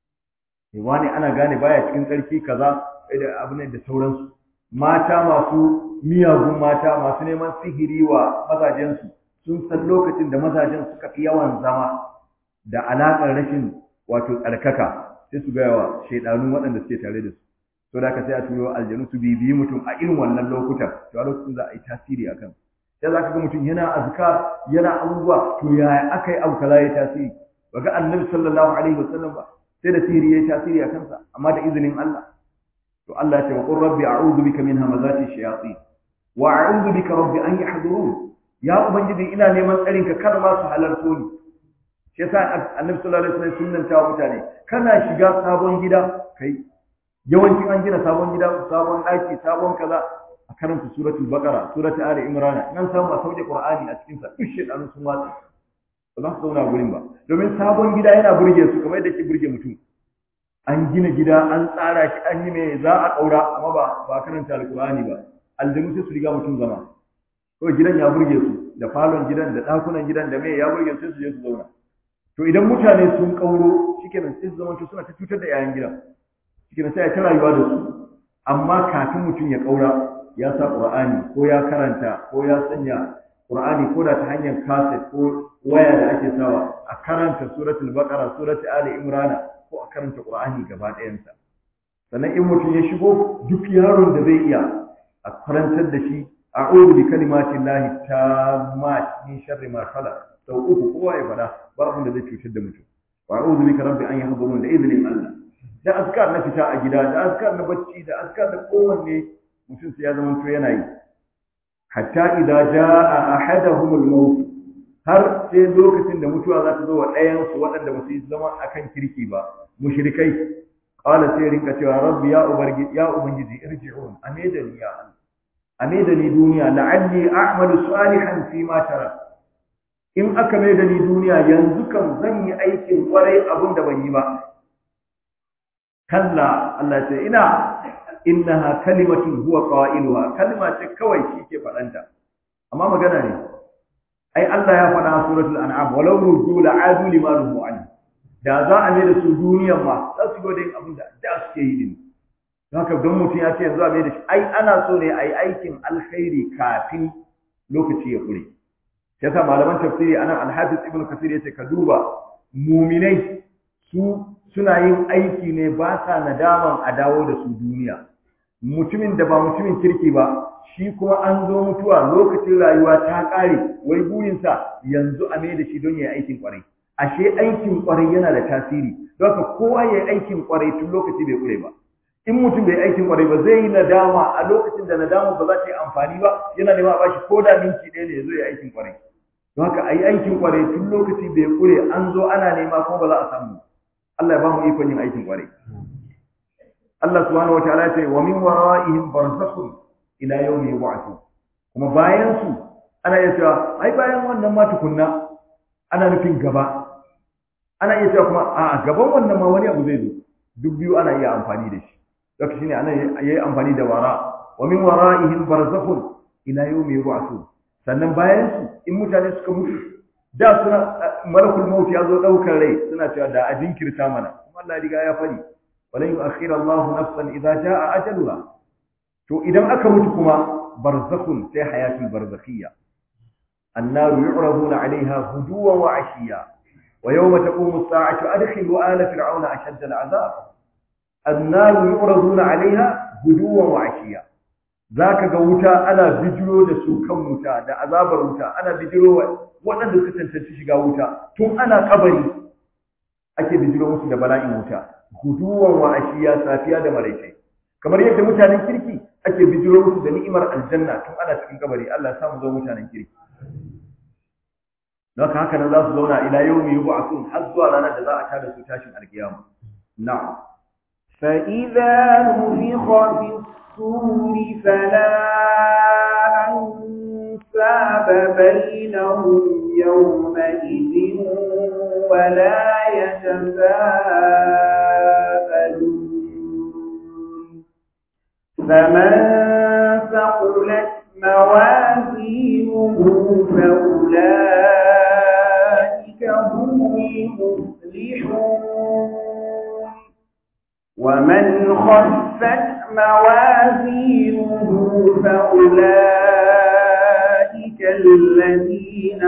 wani ana gane baya cikin tsarki kaza da abu ne da sauransu mata masu miyagun mata masu neman sihiri wa mazajensu sun san lokacin da mazajen suka fi yawan zama da alaƙar rashin wato tsarkaka sai su gaya wa shaidanu waɗanda suke tare da su to da ka sai a turo aljanu su bibiyi mutum a irin wannan lokutan to a lokacin za a yi tasiri a kan sai za ka ga mutum yana azkar yana abubuwa to yaya aka yi abu kaza ya tasiri ba ga annabi sallallahu alaihi wasallam ba sai da sihiri ya yi tasiri a kansa amma da izinin Allah to Allah ya ce wa qur rabbi a'udhu bika min hamazati shayatin wa a'udhu bika rabbi an yahdurun ya ubangiji ina neman tsarin ka kada ma su halarto ni shi yasa annabi sallallahu alaihi wasallam sunnanta wa mutane kana shiga sabon gida kai yawancin an gina sabon gida sabon daki sabon kaza a karanta suratul baqara suratul ali imran nan samu a sauke qur'ani a cikin sa duk shedanu sun watsa ba za su zauna gurin ba domin sabon gida yana burge su kamar yadda ke burge mutum an gina gida an tsara shi an yi mai za a ƙaura amma ba ba karanta alƙur'ani ba aljanu sai su riga mutum zama kawai gidan ya burge su da falon gidan da ɗakunan gidan da mai ya burge su sai su je su zauna to idan mutane sun ƙauro shikenan sai su zama suna ta cutar da yayan gidan shikenan sai a ta rayuwa da su amma kafin mutum ya ƙaura ya sa ƙur'ani ko ya karanta ko ya sanya ƙur'ani ko da ta hanyar kaset ko waya da ake sawa a karanta suratul baqara suratul ali imran ko a karanta Qur'ani gaba ɗayansa sannan in mutum ya shigo duk yaron da zai iya a karantar da shi a'udhu bi kalimati llahi tammat min sharri ma khalaq sau uku kowa ya fada ba abin da zai cutar da mutum wa a'udhu bika rabbi an yahdurun da izinin Allah da azkar na fita a gida da azkar na bacci da azkar da kowanne mutum sai ya zama to yana yi hatta idza jaa ahaduhum al-maut har sai lokacin da mutuwa za ta zo wa ɗayan su waɗanda ba su yi zama akan kirki ba mushrikai qala sai rinka cewa rabbi ya ubargi ya ubangiji irji'un amidani ya Allah amidani duniya la'alli a'malu salihan fi ma tara in aka mai da ni duniya yanzu kan zan yi aikin kwarai abin da ban yi ba kalla Allah ce ina innaha kalimatun huwa qailuha kalma ce kawai shi ke faɗanta amma magana ne ai Allah ya faɗa a suratul an'am walau ruddu la'adu lima ruhu an da za a mai da su duniyan ma za su gode abin da da suke yi din haka don mutum ya ce yanzu a mai da shi ai ana so ne ai aikin alkhairi kafin lokaci ya kure yasa malaman tafsiri anan al-hafiz ibn kathir yace ka duba mu'minai su suna yin aiki ne ba sa nadaman a dawo da su duniya mutumin da ba mutumin kirki ba shi kuma an zo mutuwa lokacin rayuwa ta kare wai burinsa yanzu a mai da shi don ya yi aikin kwarai ashe aikin kwarai yana da tasiri don haka kowa ya yi aikin kwarai tun lokaci bai kure ba in mutum bai aikin kwarai ba zai yi nadama a lokacin da nadama ba za ta yi amfani ba yana nema a bashi ko da minti ɗaya ne ya zo ya aikin kwarai don haka a yi aikin kwarai tun lokaci bai kure an zo ana nema kuma ba za a samu Allah ya ba mu ikon yin aikin kwarai Allah subhanahu wataala ya ce wa min wara'ihim barzakhun ila yawmi yub'athun kuma bayan su ana iya cewa ai bayan wannan ma tukunna ana nufin gaba ana iya cewa kuma a gaban wannan ma wani abu zai zo duk biyu ana iya amfani da shi daga shine ana yayi amfani da wara wa min wara'ihim barzakhun ila yawmi yub'athun sannan bayan su in mutane suka mutu da suna malakul maut ya zo daukar rai suna cewa da a jinkirta mana kuma Allah riga ya fari walan yu'akhkhira Allahu nafsan idza jaa ajaluha to idan aka mutu kuma barzakhun sai hayatul barzakhiyya annaru yu'raduna 'alayha huduwan wa 'ashiyya wa yawma taqumu as-sa'atu adkhilu ala fir'auna ashadda al-'adab annaru yu'raduna 'alayha huduwan wa 'ashiyya zaka ga wuta ana bijiro da su kan wuta da azabar wuta ana bijiro waɗanda suka tantance shiga wuta tun ana kabari ake bijiro musu da bala'in wuta guduwan wa ashiya safiya da maraice kamar yadda mutanen kirki ake bijiro musu da ni'imar aljanna tun ana cikin kabari Allah ya samu zo mutanen kirki don haka nan za su zauna ila yawmi yub'athun har zuwa ranar da za a tada su tashin alkiyama na'am fa idza nufikha fi الصور فلا أنساب بينهم يومئذ ولا يتساءلون فمن ثقلت موازينه فأولئك هم المفلحون ومن خفت موازينه فأولئك الذين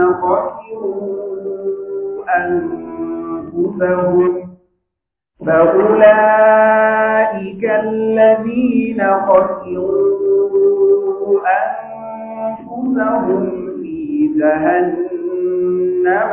خسروا أنفسهم فأولئك الذين خسروا أنفسهم في جهنم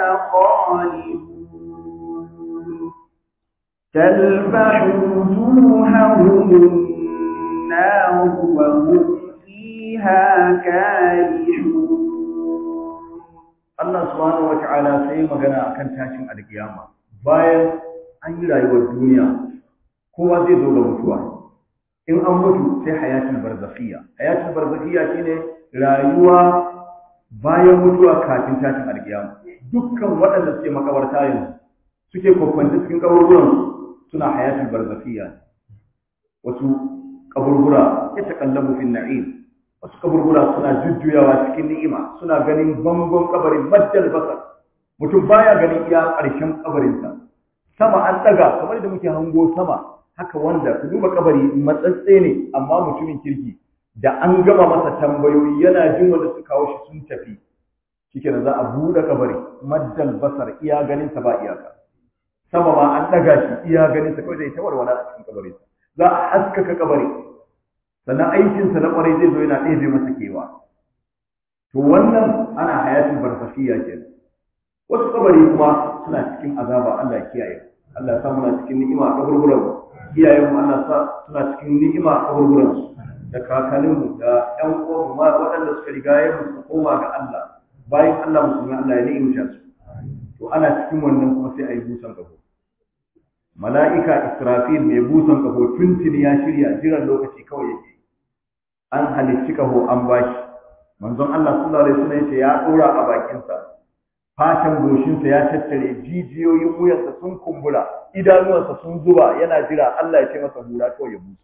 خالدون تلفح وجوههم النار وهم فيها كالحون Allah subhanahu wata'ala sai magana akan tashin alkiyama bayan an yi rayuwar duniya kowa zai zo da mutuwa in an mutu sai hayatul barzakhiyya hayatul barzakhiyya shine rayuwa bayan mutuwa kafin tashin alkiyama dukkan waɗanda suke makabarta yanzu suke kokwanci cikin kaburburan suna hayatul barzakhiyya wasu kaburbura ya takallabu fil na'im wasu kaburbura suna jujjuyawa cikin ni'ima suna ganin bangon kabarin maddal basar mutum baya ganin iya ƙarshen kabarinsa sama an daga kamar da muke hango sama haka wanda ku duba kabari matsatse ne amma mutumin kirki da an gama masa tambayoyi yana jin wanda su kawo shi sun tafi shikenan za a buɗe kabari maddal basar iya ganin sa ba iyaka sama ma an daga shi iya ganin sa kawai zai ta warwala a cikin kabarinsa za a haskaka kabari sannan aikinsa na ƙwarai zai zo yana ɗebe masa kewa to wannan ana hayatin barzakhiyya kenan wasu kabari kuma suna cikin azaba Allah ya kiyaye Allah ya sa muna cikin ni'ima a kaburburan iyayen mu Allah sa suna cikin ni'ima a kaburburan su da kakannin mu da ƴan uwan mu waɗanda suka riga ya musu koma ga Allah bayan Allah musulmi Allah ya ni'imta su to ana cikin wannan kuma sai a yi busan kafo mala'ika Israfil mai busan kafo tuntuni ya shirya jiran lokaci kawai yake an halicci kaho an bashi manzon Allah sallallahu alaihi wasallam yace ya dora a bakinsa fatan goshinsa ya tattare jijiyoyin wuyansa sun kumbura idanuwansa sun zuba yana jira Allah ya ce masa hura kawai ya busa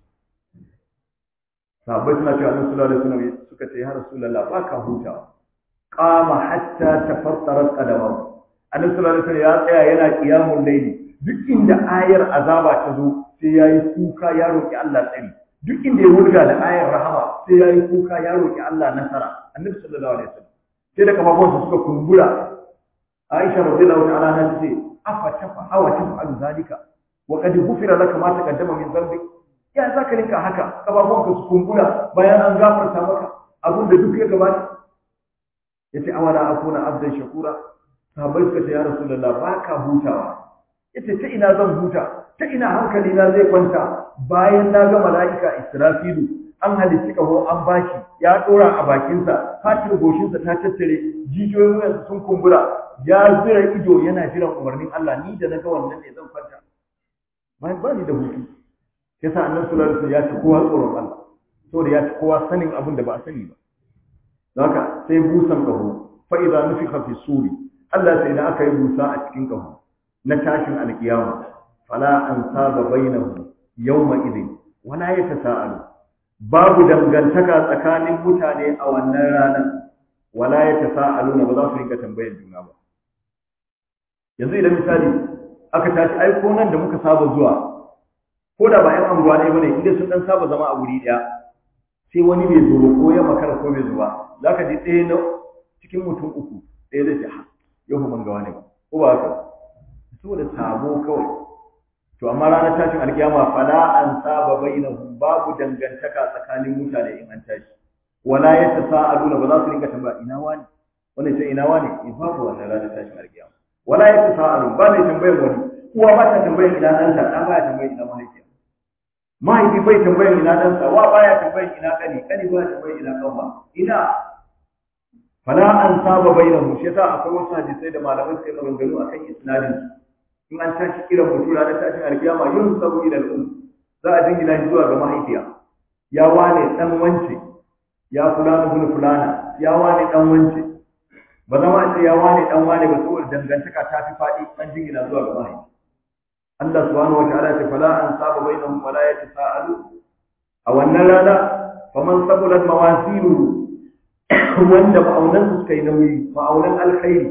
sahabbai suna cewa annabi sallallahu alaihi wasallam suka ce ya rasulullah baka hutawa qama hatta tafattarat qadamahu annabi sallallahu alaihi wasallam ya tsaya yana qiyamul layli duk inda ayar azaba ta zo sai yayi kuka ya roki Allah tsari duk inda ya wurga da ayar rahama sai yayi kuka ya roki Allah nasara annabi sallallahu alaihi wasallam sai da kafafunsa suka kumbura Aisha radhiyallahu ta'ala anha tace afa tafa awa taf'alu zalika wa qad ghufira laka ma taqaddama min dhanbik ya zaka rinka haka kafafunka su kumbura bayan an gafarta maka abin da duk ya gabata yace awala akuna abdan shakura sahabbai suka ce ya rasulullah baka hutawa yace ta ina zan huta ta ina hankali na zai kwanta bayan na ga mala'ika Israfilu an halitta kaho an bashi ya dora a bakinsa fatir goshinsa ta tattare jijiyoyin wuyansa sun kumbura ya zira ido yana jiran umarnin Allah ni da naga wannan ne zan kwanta bayan ba ni da hutu yasa annabi sallallahu alaihi wasallam ya ci kowa tsoron Allah saboda ya ci kowa sanin abin da ba a sani ba haka sai busan kaho fa idza nufikha fi suri Allah sai da aka yi busa a cikin kaho na tashin alkiyama fala ansaba bainahu yawma idin wala yatasaalu babu dangantaka tsakanin mutane a wannan ranar wala yatasaaluna ba za su rinka tambayar juna ba yanzu idan misali aka tashi ai ko nan da muka saba zuwa ko da ba yan anguwa ne bane inda sun dan saba zama a wuri daya sai wani bai zo ko ya makara ko bai zuwa zaka ji ɗaya na cikin mutum uku ɗaya zai ce ha yau ban ga wani ba ko ba haka saboda sabo kawai to amma ranar tashin alkiyama fala an saba bainahum babu dangantaka tsakanin mutane in an tashi wala yatasaaluna ba za su rinka tambaya ina wani wannan sai ina wani in babu wannan ranar tashin alkiyama wala yatasaalun ba mai tambayar wani uwa ba ta tambayar ina ɗanta ɗan ba ya tambayar ina mahaifiya mahaifi bai tambayar ina ɗansa wa baya tambayar ina kani kani ba ya tambayar ina kanwa ina fala an saba bainahum shi yasa akwai wasu hadisai da malamai suka maganganu akan isnadin in an tashi kiran mutum ranar tashin alkiyama yin sabu ila al'um za a jingina shi zuwa ga mahaifiya ya wane dan wance ya fulana bin fulana ya wane dan wance ba zama a ce ya wane dan wane ba saboda dangantaka ta fi faɗi an jingina zuwa ga mahaifi Allah subhanahu wataala ce fala an saba bainahum wala yatasaalu a wannan rana faman sabulat mawazinu wanda ma'aunan su suka yi nauyi ma'aunan alkhairi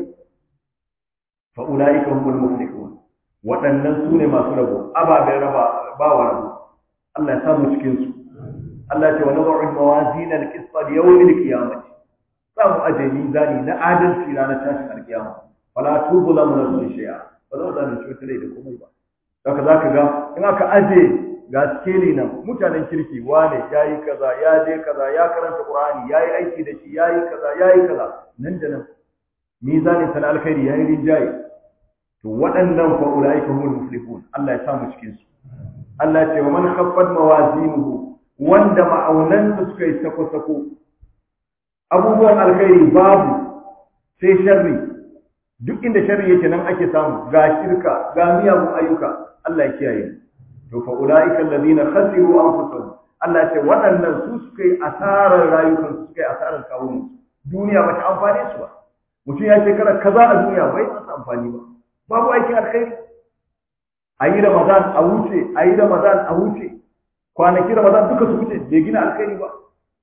fa ulaika humul muflihun waɗannan su ne masu rabo ababen raba ba wa rabo Allah ya samu cikin su Allah ya ce wa nad'u mawazin al-qist li yawm al-qiyamah samu aje mizani na adalci ranar tashin alkiyama fala tuzlamu nafsun shay'a ba za a zalunci wata rai da komai ba haka zaka ga in aka aje ga skeli nan mutanen kirki wane yayi kaza ya je kaza ya karanta qur'ani yayi aiki da shi yayi kaza yayi kaza nan da nan mizanin sana alkhairi yayi rinjaye to waɗannan fa ulaika humul muflihun Allah ya samu cikin su Allah ya ce wa man khaffat mawazinuhu wanda ma'aunansa suka yi sako-sako abubuwan alkhairi babu sai sharri duk inda sharri yake nan ake samu ga shirka ga miyagun ayyuka Allah ya kiyaye to fa ulaika alladhina khasiru anfusahum Allah ya ce waɗannan su suka yi asarar rayukan su suka yi asarar kawunan duniya bata amfane su ba mutum ya shekara kaza a duniya bai masa amfani ba babu aikin alkhairi ayi ramadan a wuce ayi ramadan a wuce kwanaki ramadan duka su wuce bai gina alkhairi ba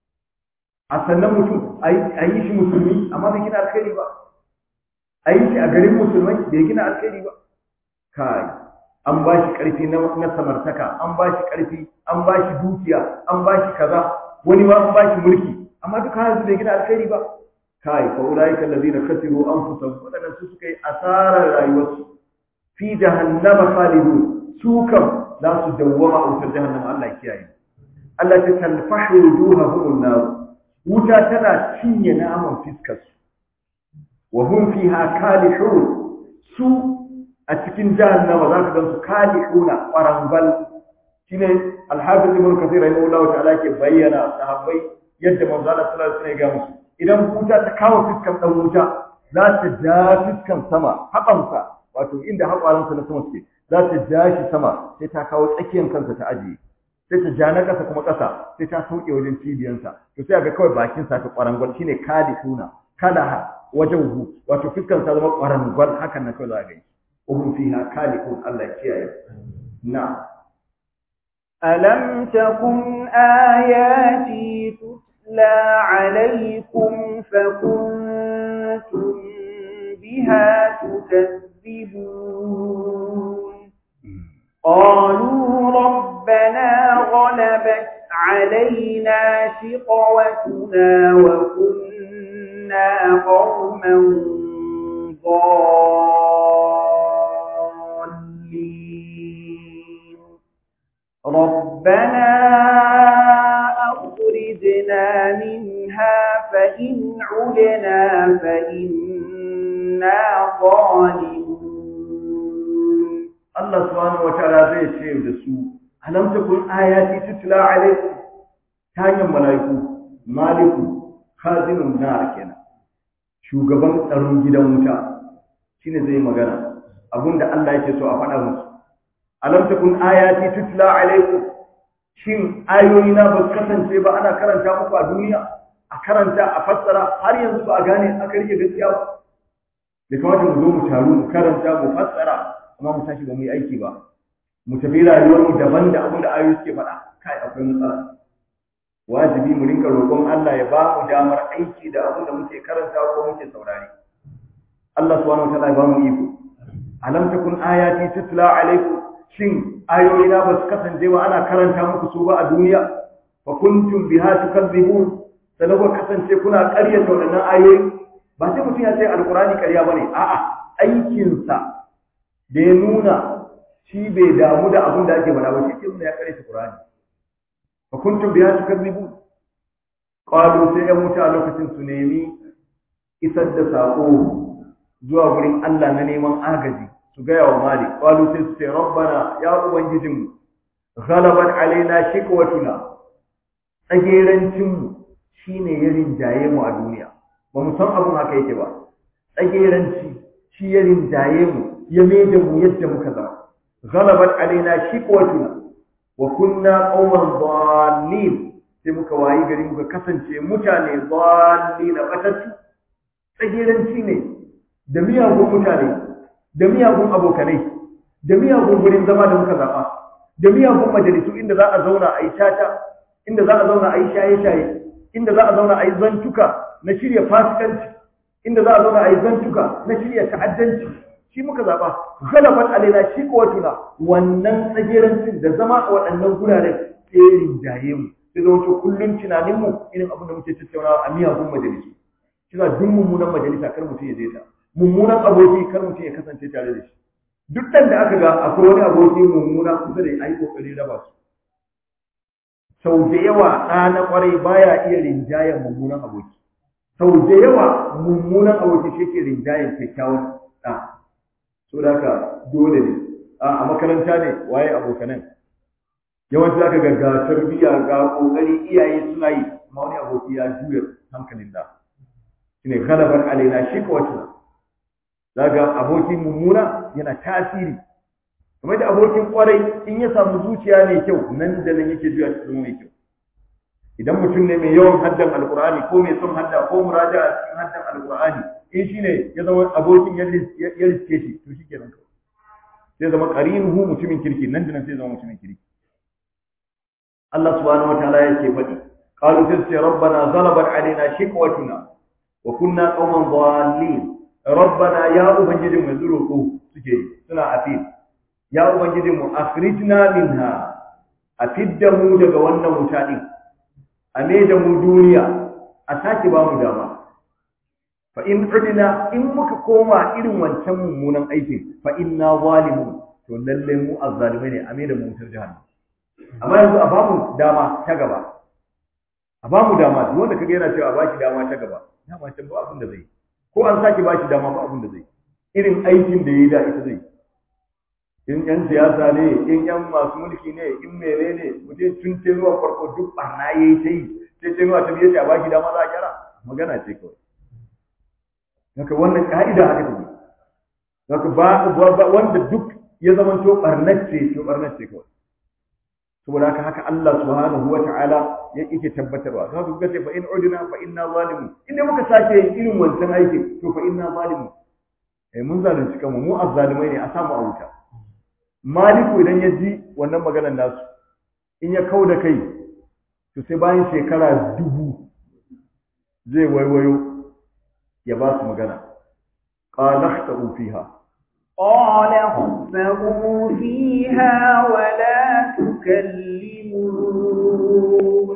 a sannan mutum ayi shi musulmi amma bai gina alkhairi ba ayi shi a garin musulmai bai gina alkhairi ba kai an ba shi karfi na samartaka an ba shi karfi an ba shi dukiya an ba shi kaza wani ma an ba shi mulki amma duka har bai gina alkhairi ba kai fa ulaika allazina khasiru anfusahum wadannan su suka yi asarar rayuwarsu fi jahannama khalidun su kam za su dawwama a wutar jahannama Allah ya kiyaye Allah ta talfahu wujuhahum an-nar wuta tana cinye naman fiskar su wa hum fiha kalihun su a cikin jahannama za ka gan su kalihuna ƙwarangal shine alhafiz ibn kathir rahimahullahu ta'ala ke bayyana sahabbai yadda manzo Allah sallallahu alaihi wasallam ya ga musu idan wuta ta kawo fiskan dan wuta za ta ja fiskan sama haɓansa wato inda haƙwaransa na sama suke za ta ja shi sama sai ta kawo tsakiyar kansa ta ajiye sai ta ja na ƙasa kuma ƙasa sai ta sauke wajen cibiyansa to sai ga kawai bakin sa ta ƙwarangwal shine kalihuna kala wajen wato fiskan sa zama ƙwarangwal hakan na kawai za ga yi uhum fiha kalihun Allah ya kiyaye na ألم تكن آياتي تتلى عليكم فكنتم بها تكذبون قالوا ربنا غلبت علينا شقوتنا وكنا قوما ضالين ربنا أخرجنا منها فإن عدنا فإنا ظالمون Allah subhanahu wataala zai ce da su alam takun ayati tutla alaikum ta hanyar malaiku maliku khazinun nar kenan shugaban tsaron gidan wuta shine zai magana abinda Allah yake so a faɗa musu alam takun ayati tutla alaikum shin ayoyi na ba kasance ba ana karanta muku a duniya a karanta a fassara har yanzu ba a gane aka rike gaskiya ba da kamata mu zo mu taru mu karanta mu fassara amma mu tashi ba mu yi aiki ba mu tafi rayuwar mu daban da abin da ayoyi suke faɗa kai akwai matsala wajibi mu rinka roƙon Allah ya ba mu damar aiki da abin da muke karanta ko muke saurare Allah subhanahu wataala ya ba mu iko alam takun ayati tutla alaikum shin ayoyi na ba su kasance ba ana karanta muku su ba a duniya fa kuntum biha tukadzibun sanan ku kasance kuna ƙaryata waɗannan ayoyi ba sai mutum ya ce alqur'ani ƙarya bane a'a aikinsa da ya nuna shi bai damu da abin da ake faɗa ba shi ke nuna ya kare ta Qur'ani fa kuntum biha tukadzibun qalu sai ya mutu a lokacin su nemi isar da sako zuwa gurin Allah na neman agaji su ga yawa mali qalu sai su ce rabbana ya ubangijinmu ghalabat alaina shiqwatuna tsagerancin mu shine ya rinjaye mu a duniya ba mu san abun haka yake ba tsageranci shi ya rinjaye mu ya maida mu yadda muka zama ghalabat alaina shiqwatuna wa kunna qauman dallin sai muka wayi gari muka kasance mutane dallin batacci tsagiranci ne da miyagun mutane da miyagun abokanai da miyagun gurin zama da muka zaba da miyagun majalisu inda za a zauna a yi tata inda za a zauna a yi shaye-shaye inda za a zauna a yi zantuka na shirya fasikanci inda za a zauna a yi zantuka na shirya ta'addanci shi muka zaba ghalabat alaina shi kuwatuna wannan tsagerancin da zama a waɗannan guraren tserin jaye mu sai zama to kullun tunanin mu irin abin da muke tattaunawa a miyagun majalisu kina duk mummunan majalisa kar mutum ya je ta mummunan aboki kar mutum ya kasance tare da shi duk dan da aka ga akwai wani aboki mummuna kusa da ai kokari raba su sau da yawa ɗa na kwarai baya iya rinjayen mummunan aboki sau da yawa mummunan aboki shi ke rinjayen kyakkyawan ɗa so da haka dole ne a makaranta ne waye abokanan yawanci zaka ga ga tarbiyya ga kokari iyaye suna yi amma wani aboki ya juya hankalin da shine ghalabar alaina shi ko wata zaka abokin mummuna yana tasiri kamar da abokin kwarai in ya samu zuciya mai kyau nan da nan yake juya cikin mai kyau idan mutum ne mai yawan haddan alqur'ani ko mai son hadda ko muraja'a cikin haddan alqur'ani in shine ya zama abokin ya riske shi to shikenan kawai sai zama qarinuhu mutumin kirki nan da nan sai zama mutumin kirki Allah subhanahu wataala yake faɗi qalu tilsi rabbana zalabat alaina shiqwatuna wa kunna qauman dhalin rabbana ya ubangijin mu zuruku suke suna afid ya ubangijin mu akhrijna minha afidda mu daga wannan wuta din a me da mu duniya a sake ba mu dama fa in udina in muka koma irin wancan mummunan aikin fa inna zalimun to lalle mu azzalimai ne a me da mu wutar jahannam amma yanzu a bamu dama ta gaba a bamu dama duk wanda kage yana cewa a baki dama ta gaba dama can ba abin da zai ko an saki baki dama ba abin da zai irin aikin da yayi da ita zai in yan siyasa ne in yan masu mulki ne in menene mutum tun tenuwa farko duk barna yayi ta yi sai tenuwa ta biye ta baki dama za a gyara magana ce kawai haka wannan ka'ida haka take haka ba wanda duk ya zama to barnace to barnace kawai saboda haka haka Allah subhanahu wa ta'ala ya yake tabbatarwa haka kuka ce fa in udna fa inna zalimun inda muka sake yin irin wancan aiki to fa inna zalimun eh mun zalunci kanmu mu azzalimai ne a samu a wuta maliku idan ya ji wannan maganar nasu in ya kau da kai to sai bayan shekara dubu zai waiwayo ya ba su magana qala khatu fiha قال اخسئوا فيها ولا تكلمون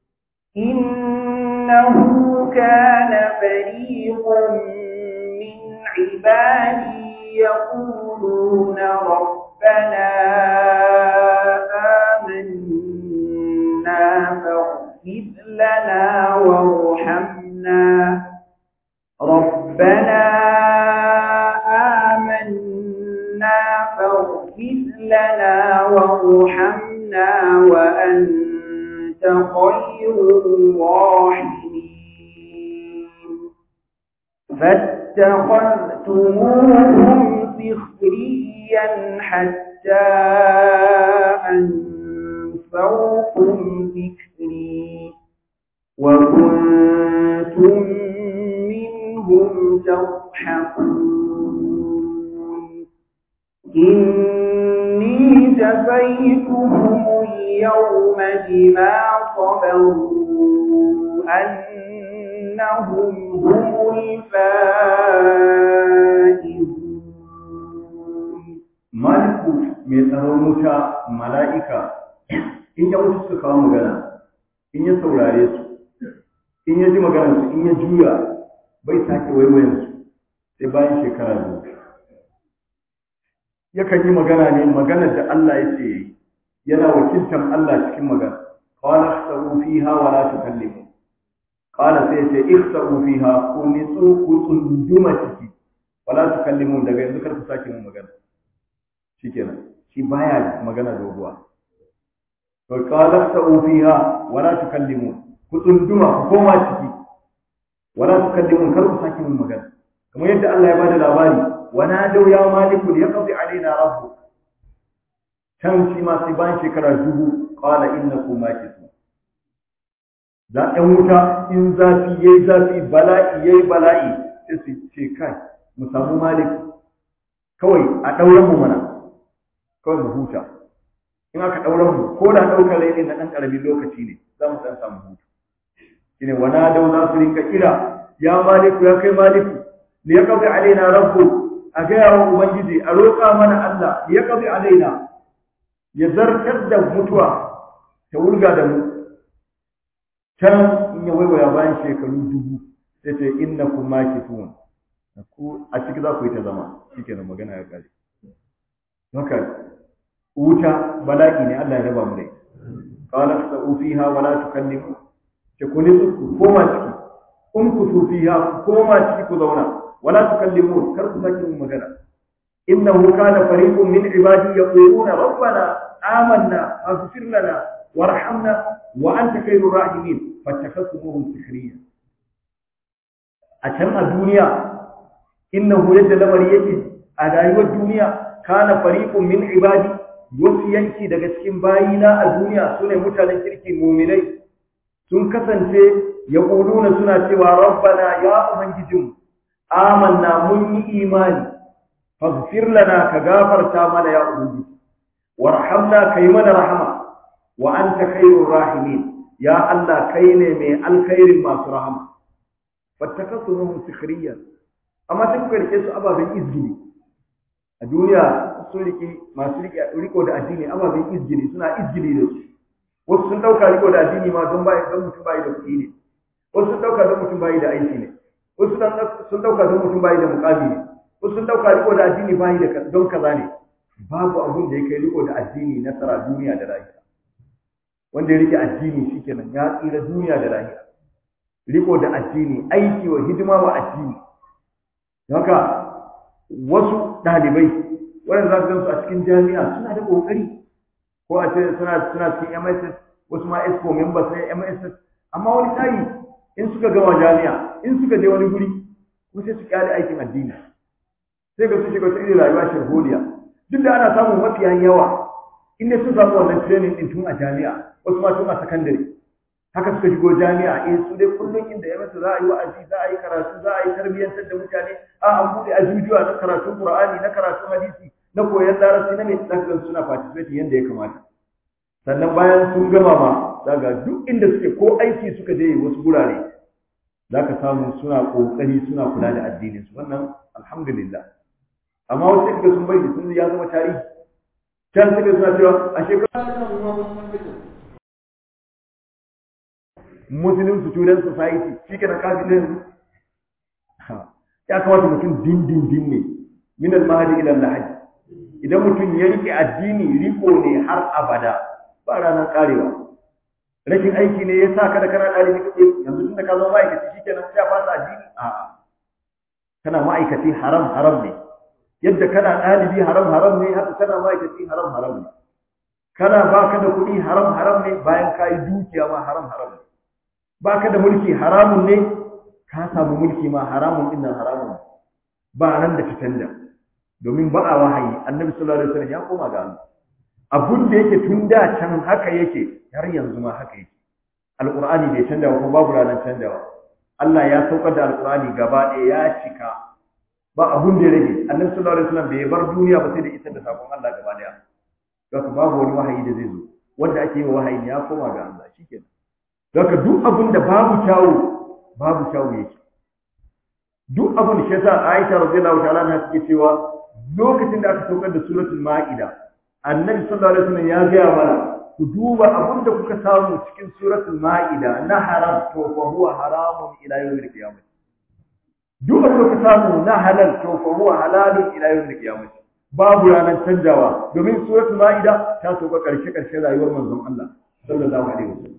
إنه كان فريق من عبادي يقولون ربنا آمنا فاغفر لنا وارحمنا ربنا آمنا فاغفر لنا وارحمنا وأنت خير الراحمين فاتخذتموهم سخريا حتى أنسوكم ذكري وكنتم منهم تضحكون إني جزيتهم اليوم بما صبروا أنهم هم الفائزون مالك من أهمك ملائكة إن يوجد سكا مغانا إن يسول عليه إن يجي مغانا إن يجويا بيساك ويوينسو سيباين شكرا دوك yakan yi magana ne maganar da Allah ya ce yana wakiltar Allah cikin magana qala ihsabu fiha wa la tukallimu qala sai ce ihsabu fiha ku nitsu ku tsunduma ciki wa la tukallimu daga yanzu kar ku sake mun magana shikenan shi baya magana doguwa to qala ihsabu fiha wa la tukallimu ku tsunduma ku koma ciki wa la tukallimu kar ku sake mun magana kamar yadda Allah ya bada labari ونادوا يا مالك ليقضي علينا ربك كان شي ما سي بان شكرا جبو قال انكم ماكثون da ɗan wuta in zafi yayi zafi bala'i yayi bala'i sai su ce kai mu samu malik kawai a ɗauran mu mana kawai mu huta in aka ɗauran mu ko da ɗaukar rai ne na ɗan ƙaramin lokaci ne za mu san samu hutu shine wana da za su rinka kira ya maliku ya kai maliku li yaqdi alaina rabbuk a gaya wa Ubangiji a roƙa mana Allah ya ƙazi alaina ya zartar da mutuwa ta wulga da mu can in ya waiwaya bayan shekaru dubu sai ce inna kun maki tuwon a ciki za ku yi ta zama shi kenan magana ya ƙare haka wuta bala'i ne Allah ya raba mu dai qala sa'u fiha wa la tukallimu ce ku ne ku koma ciki kun ku fiha ku koma ciki ku zauna ولا تكلمون كرب ساكن مغنى إنه كان فريق من عبادي يقولون ربنا آمنا فاغفر لنا وارحمنا وأنت خير الراحمين فاتخذتموهم سخريا أتم الدنيا إنه يد لمريتي أدايو الدنيا كان فريق من عبادي يوسيانكي daga cikin bayina a duniya sune mutanen kirki mu'minai sun kasance yaquluna suna cewa rabbana ya ubangijinmu amanna mun yi imani faghfir lana ka gafarta mana ya ubangiji warhamna kai mana rahama wa anta khairur rahimin ya Allah kai ne mai alkhairin masu rahama fattakasuhum sikhriyan amma sai kuka rike su ababen izgili a duniya su rike masu rike riko da addini ababen izgili suna izgili da su wasu sun dauka riko da addini ma don bai don mutum bai da kuɗi ne wasu sun dauka don mutum bai da aiki ne wasu sun dauka don mutum bai da mukami ne wasu sun dauka riko da addini bai da don kaza ne babu abun da yake riko da addini nasara duniya da lahira wanda ya rike addini shikenan ya tsira duniya da lahira riko da addini aiki wa hidima wa addini haka wasu dalibai wanda za ka gansu a cikin jami'a suna da kokari ko a ce suna suna cikin M S S wasu ma expo members ne M S S amma wani tayi in suka gama jami'a in suka je wani guri ko sai su kyale aikin addini sai ga su shiga cikin rayuwa sharholiya duk da ana samun mafiyan yawa inda sun samu wannan training din tun a jami'a wasu ma tun a secondary haka suka shigo jami'a eh su dai kullun inda ya masa za a yi wa'azi za a yi karatu za a yi tarbiyyantar da mutane a an bude ajujuwa na karatun Qur'ani na karatun hadisi na koyon larabci na mai zaka suna participate yanda ya kamata sannan bayan sun gama ma daga duk inda suke ko aiki suka je wasu gurare zaka samu suna kokari suna kula da addinin su wannan alhamdulillah amma wasu kaga sun bari sun ya zama tarihi can suka suna cewa a shekara Muslim Student Society shi ke na kafin ya kamata mutum din din din ne min al-mahdi ila al-lahad idan mutum ya rike addini riko ne har abada ba ranar karewa rashin aiki ne ya sa ka da kana dalibi kake yanzu tunda ka zama ma'aikaci shikenan sai a fasa addini a'a kana ma'aikaci haram haram ne yadda kana dalibi haram haram ne haka kana ma'aikaci haram haram ne kana baka da kuɗi haram haram ne bayan kai dukiya ma haram haram ne baka da mulki haramun ne ka samu mulki ma haramun din nan haramun ba nan da fitanda domin ba a wahayi annabi sallallahu alaihi wasallam ya koma ga Allah abun da yake tun da can haka yake har yanzu ma haka yake alqur'ani bai canja ba kuma babu ranar canjawa Allah ya saukar da alqur'ani gaba ɗaya ya cika ba abun da ya rage annabi sallallahu alaihi wasallam bai bar duniya ba sai da isar da sakon Allah gaba ɗaya don babu wani wahayi da zai zo wanda ake yi wa wahayi ya koma ga Allah shikenan Daga duk abin da babu kyawu babu kyawu yake duk abin da shi yasa Aisha radiyallahu ta'ala anha take cewa lokacin da aka saukar da suratul Ma'ida Annabi sallallahu alaihi wasallam ya ga mana ku duba abin da kuka samu cikin suratul Ma'ida na haram to fa huwa haramun ila yawmil qiyamah duk abin da kuka samu na halal to fa huwa halalun ila yawmil qiyamah babu ranar canjawa domin suratul Ma'ida ta sauka karshe karshe rayuwar manzon Allah sallallahu alaihi wasallam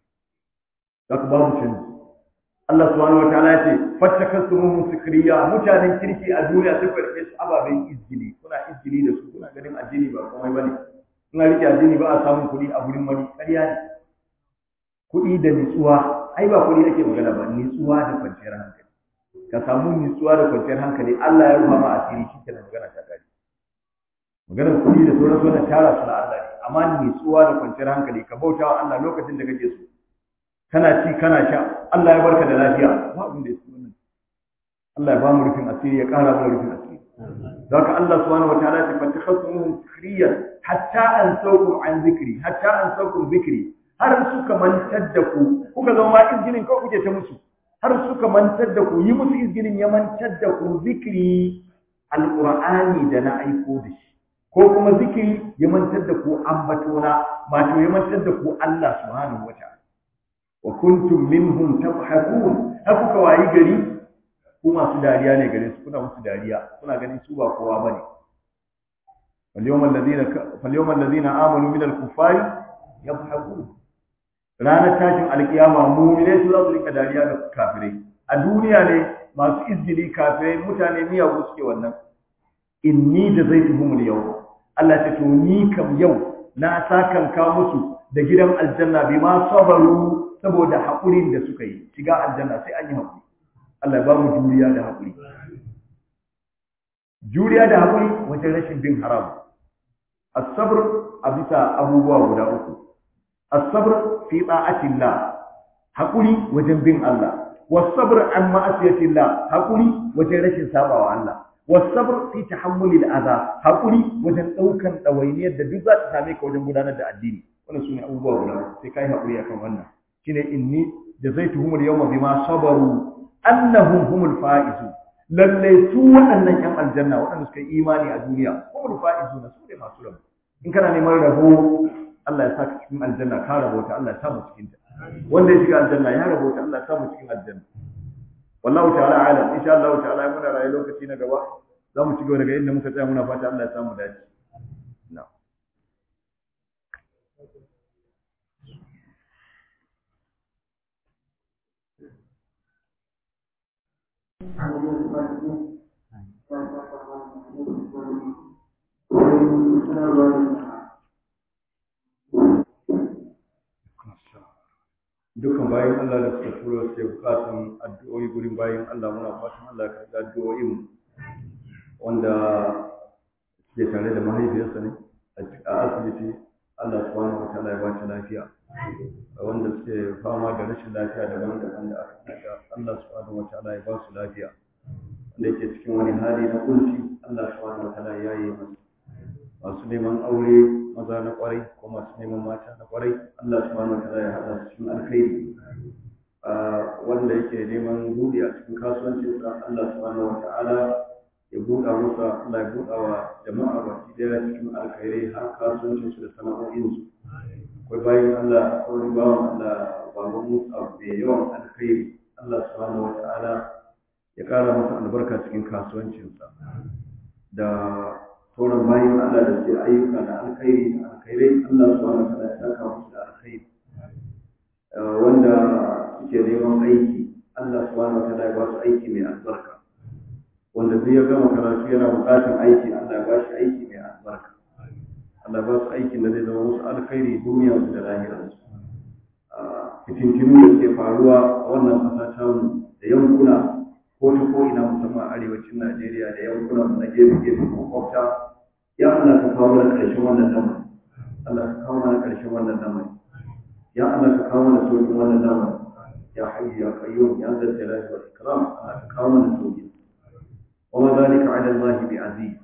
zaka babu canji Allah subhanahu wataala ya ce fattakasumuhum sikriya mutanen kirki a duniya sai ku rike su ababen izgili kuna izgili da su kuna ganin addini ba komai bane kuna rike addini ba a samun kuɗi a gurin wani ƙarya ne kuɗi da nitsuwa ai ba kuɗi ake magana ba nitsuwa da kwanciyar hankali ka samu nitsuwa da kwanciyar hankali Allah ya ruha ma asiri shi kenan magana ta gari maganar kuɗi da sauran suna tara su da Allah ne amma nitsuwa da kwanciyar hankali ka bautawa Allah lokacin da kake so kana ci kana sha Allah ya barka da lafiya ba abin da yake wannan Allah ya ba mu rufin asiri ya kara mana rufin asiri zaka Allah subhanahu wataala ya tafattakhasuhum sikriyan hatta an saukum an zikri hatta an saukum zikri har suka mantar da ku kuka zama ma izgilin ko kuke ta musu har suka mantar da ku yi musu izgilin ya mantar da ku zikri alqur'ani da na aiko da shi ko kuma zikri ya mantar da ku ambatona ba to ya mantar da ku Allah subhanahu wataala wa kuntum minhum tabhakun haku kawai gari ku masu dariya ne gare su kuna musu dariya kuna ganin su ba kowa bane wal yawmal ladina fal yawmal ladina amanu min al kuffari yadhhakun ranar tashin alkiyama mu'minai su za su rika dariya da kafirai a duniya ne masu izgili kafirai mutane miyagu suke wannan inni da zaituhum al yawm Allah ta to ni kam yau na sakanka musu da gidan aljanna bima sabaru saboda haƙurin da suka yi shiga aljanna sai an yi haƙuri Allah ya ba mu juriya da haƙuri juriya da haƙuri wajen rashin bin haram as-sabr a bisa abubuwa guda uku as-sabr fi ta'atillah haƙuri wajen bin Allah was-sabr an ma'asiyatillah haƙuri wajen rashin sabawa Allah was-sabr fi tahammulil adha haƙuri wajen daukan dawainiyar da duk za ta same ka wajen gudanar da addini wannan sune abubuwa guda sai kai haƙuri akan wannan shine inni jazaituhumul yawma bima sabaru annahum humul faizun lalle su waɗannan yan aljanna waɗanda suka yi imani a duniya humul faizun su ne masu rabo in kana neman rabo Allah ya saka cikin aljanna ka rabo ta Allah ya samu cikin ta wanda ya shiga aljanna ya rabo ta Allah ya samu cikin aljanna wallahu ta'ala alam insha Allah ta'ala muna rayu lokaci na gaba zamu ci gaba daga inda muka tsaya muna fata Allah ya samu dace na'am dukkan bayan Allah da suka turo su ke bukatun addu'o'i gurin bayan Allah muna fatan Allah ka ga addu'o'in wanda ke tare da mahaifiyarsa ne a asibiti Allah subhanahu wa ta'ala ya ba ta lafiya wanda suke fama da rashin lafiya daban-daban da aka saka Allah subhanahu wa ta'ala ya ba su lafiya wanda yake cikin wani hali na kunci Allah subhanahu wa ta'ala ya yi masa masu neman aure maza na kwarai ko masu neman mata na kwarai Allah subhanahu wa ta'ala ya hada su cikin alkhairi wanda yake neman buɗe a cikin kasuwancin sa Allah subhanahu wa ta'ala ya buɗa masa Allah ya buɗa wa jama'a baki daya cikin alkhairai har kasuwancin su da sana'o'in su akwai bayan Allah akwai bawan Allah baban Musa da yawan alkhairi Allah subhanahu wa ta'ala ya kara masa albarka cikin kasuwancinsa da sauran bayan Allah da ke ayyuka da alkhairi da alkhairai Allah subhanahu wa ta'ala ya saka musu da alkhairi wanda suke neman aiki Allah subhanahu wa ta'ala ya ba su aiki mai albarka wanda zai gama karatu yana buƙatar aiki Allah ya ba shi aiki mai albarka Allah ya ba su aikin da zai zama musu alkhairi duniya da lahira fitintinu da ke faruwa a wannan ƙasa tamu da yankuna ko ta ko ina musamman arewacin Najeriya da yankunan na gefe-gefe makwabta ya Allah ka kawo mana ƙarshen wannan lamari Allah ka kawo mana ƙarshen wannan lamari ya Allah ka kawo mana sauƙin wannan lamari ya hayyu ya qayyum ya zal jalali wal ikram Allah ka kawo mana sauƙi wa ma zalika ala Allah bi aziz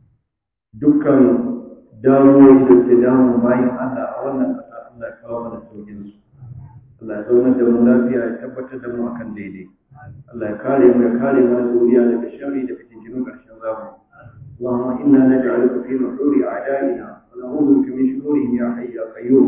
dukkan dawoyi da ke damun bayan Allah a wannan ƙasa Allah ya kawo mana sauƙin su Allah ya zauna da mu lafiya ya tabbatar da mu akan daidai Allah ya kare mu ya kare mana zuriya daga sharri da fitinun ƙarshen zamani اللهم إنا نجعلك في نحور أعدائنا ونعوذ بك من شرورهم يا حي يا قيوم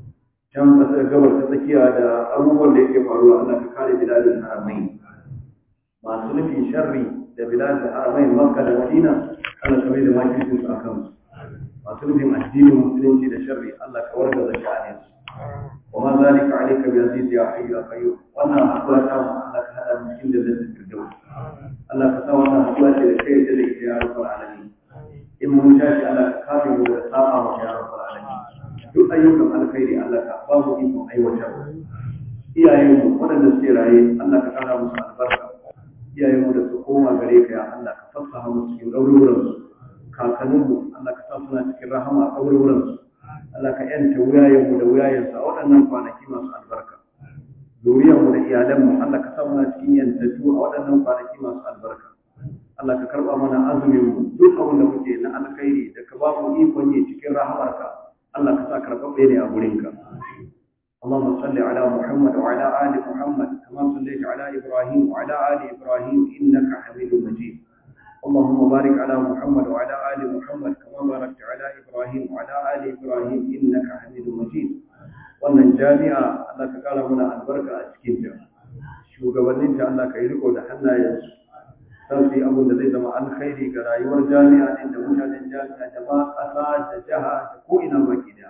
كم قبل تزكية دا أبوه اللي يفعلوا أنك كان بلاد الحرمين ما سنة في شر دا بلاد الحرمين مكة والمدينة أنا كميد ما كنت أكمل ما سنة في الدين المسلمين دا شر الله كورد ذا شأنه وما ذلك عليك بعزيز يا حي يا قيوم وأنا أقول لك أنك هذا مسكين لذة الفردوس الله كتوانا أقول لك كيف تلك يا رب العالمين in mun tashi Allah ka kafe mu da saba wa ya rabbal alamin duk ayyukan alkhairi Allah ka ba mu ikon aiwatar iyayen mu wadanda suke raye Allah ka kara musu albarka iyayen mu da su koma gare ka ya Allah ka fassaha musu cikin garuruwan su kakannin mu Allah ka sa suna cikin rahama a garuruwan su Allah ka yanta wuyayen mu da wuyayen sa waɗannan kwanaki masu albarka zuriyar mu da iyalan mu Allah ka sa muna cikin yantattu a waɗannan kwanaki masu albarka Allah ka karba mana azumin mu duk abin da muke na alkhairi da ka ba mu ikon yi cikin rahamarka Allah ka sa karɓaɓɓe ne a gurinka Allahumma salli ala Muhammad wa ala ali Muhammad kama sallaita ala Ibrahim wa ala ali Ibrahim innaka Hamidum Majid Allahumma barik ala Muhammad wa ala ali Muhammad kama barakta ala Ibrahim wa ala ali Ibrahim innaka Hamidum Majid wannan jami'a Allah ka kara mana albarka a cikin ta shugabanninta Allah ka yi riko da hannayensu don su yi abin da zai zama alkhairi ga rayuwar jami'a ɗin da mutanen jami'a da ma ƙasa da jiha da ko'ina baki ɗaya.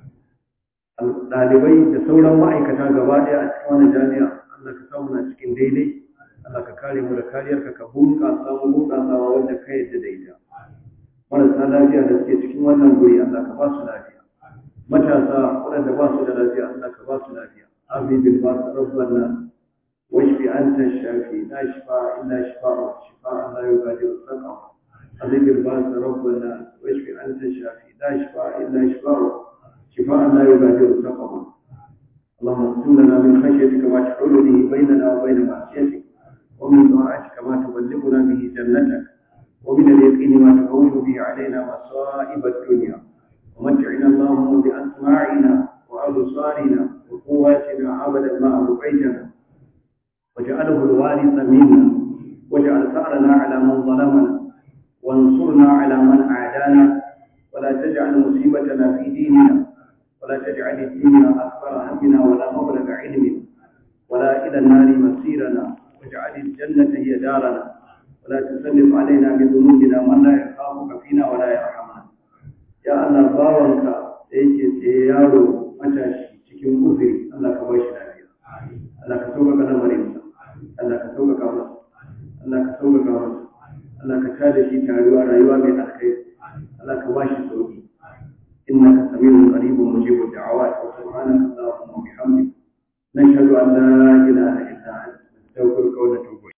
Ɗalibai da sauran ma'aikata gaba ɗaya a cikin wani jami'a Allah ka samu na cikin daidai Allah ka kare mu da kariyarka ka bunƙasa mu bunƙasawa wanda ka yadda da ita. Marasa lafiya da suke cikin wannan guri Allah ka ba su lafiya. Matasa waɗanda ba su da lafiya Allah ka ba su lafiya. Amin bil basu rabbana واشف أنت الشافي لا شفاء إلا شفاء شفاء لا يغادر سقما أذهب الباس ربنا واشف أنت الشافي لا شفاء إلا شفاء شفاء لا يغادر سقما اللهم اقسم لنا من خشيتك ما تحول به بيننا وبين معصيتك ومن طاعتك ما تبلغنا به جنتك ومن اليقين ما تهون به علينا مصائب الدنيا ومتعنا اللهم بأسماعنا وأبصارنا وقواتنا أبدا ما أبقيتنا واجعله الوارث منا واجعل ثأرنا على من ظلمنا وانصرنا على من عادانا ولا تجعل مصيبتنا في ديننا ولا تجعل الدنيا أكبر همنا ولا مبلغ علمنا ولا إلى النار مصيرنا واجعل الجنة هي دارنا ولا تسلط علينا بذنوبنا من لا يخافك فينا ولا يرحمنا يا الله باwanka da yake tsaye yaro matashi cikin uzuri Allah ka bar shi lafiya Allah ka sauka kana marinsa Allah ka sauƙaƙa masa Allah ka sauƙaƙa masa Allah ka tada shi taruwa rayuwa mai alkhairi Allah ka bashi sauki innaka samiul qaribun mujibud da'awat wa subhanaka allahumma wa bihamdik nashhadu an la ilaha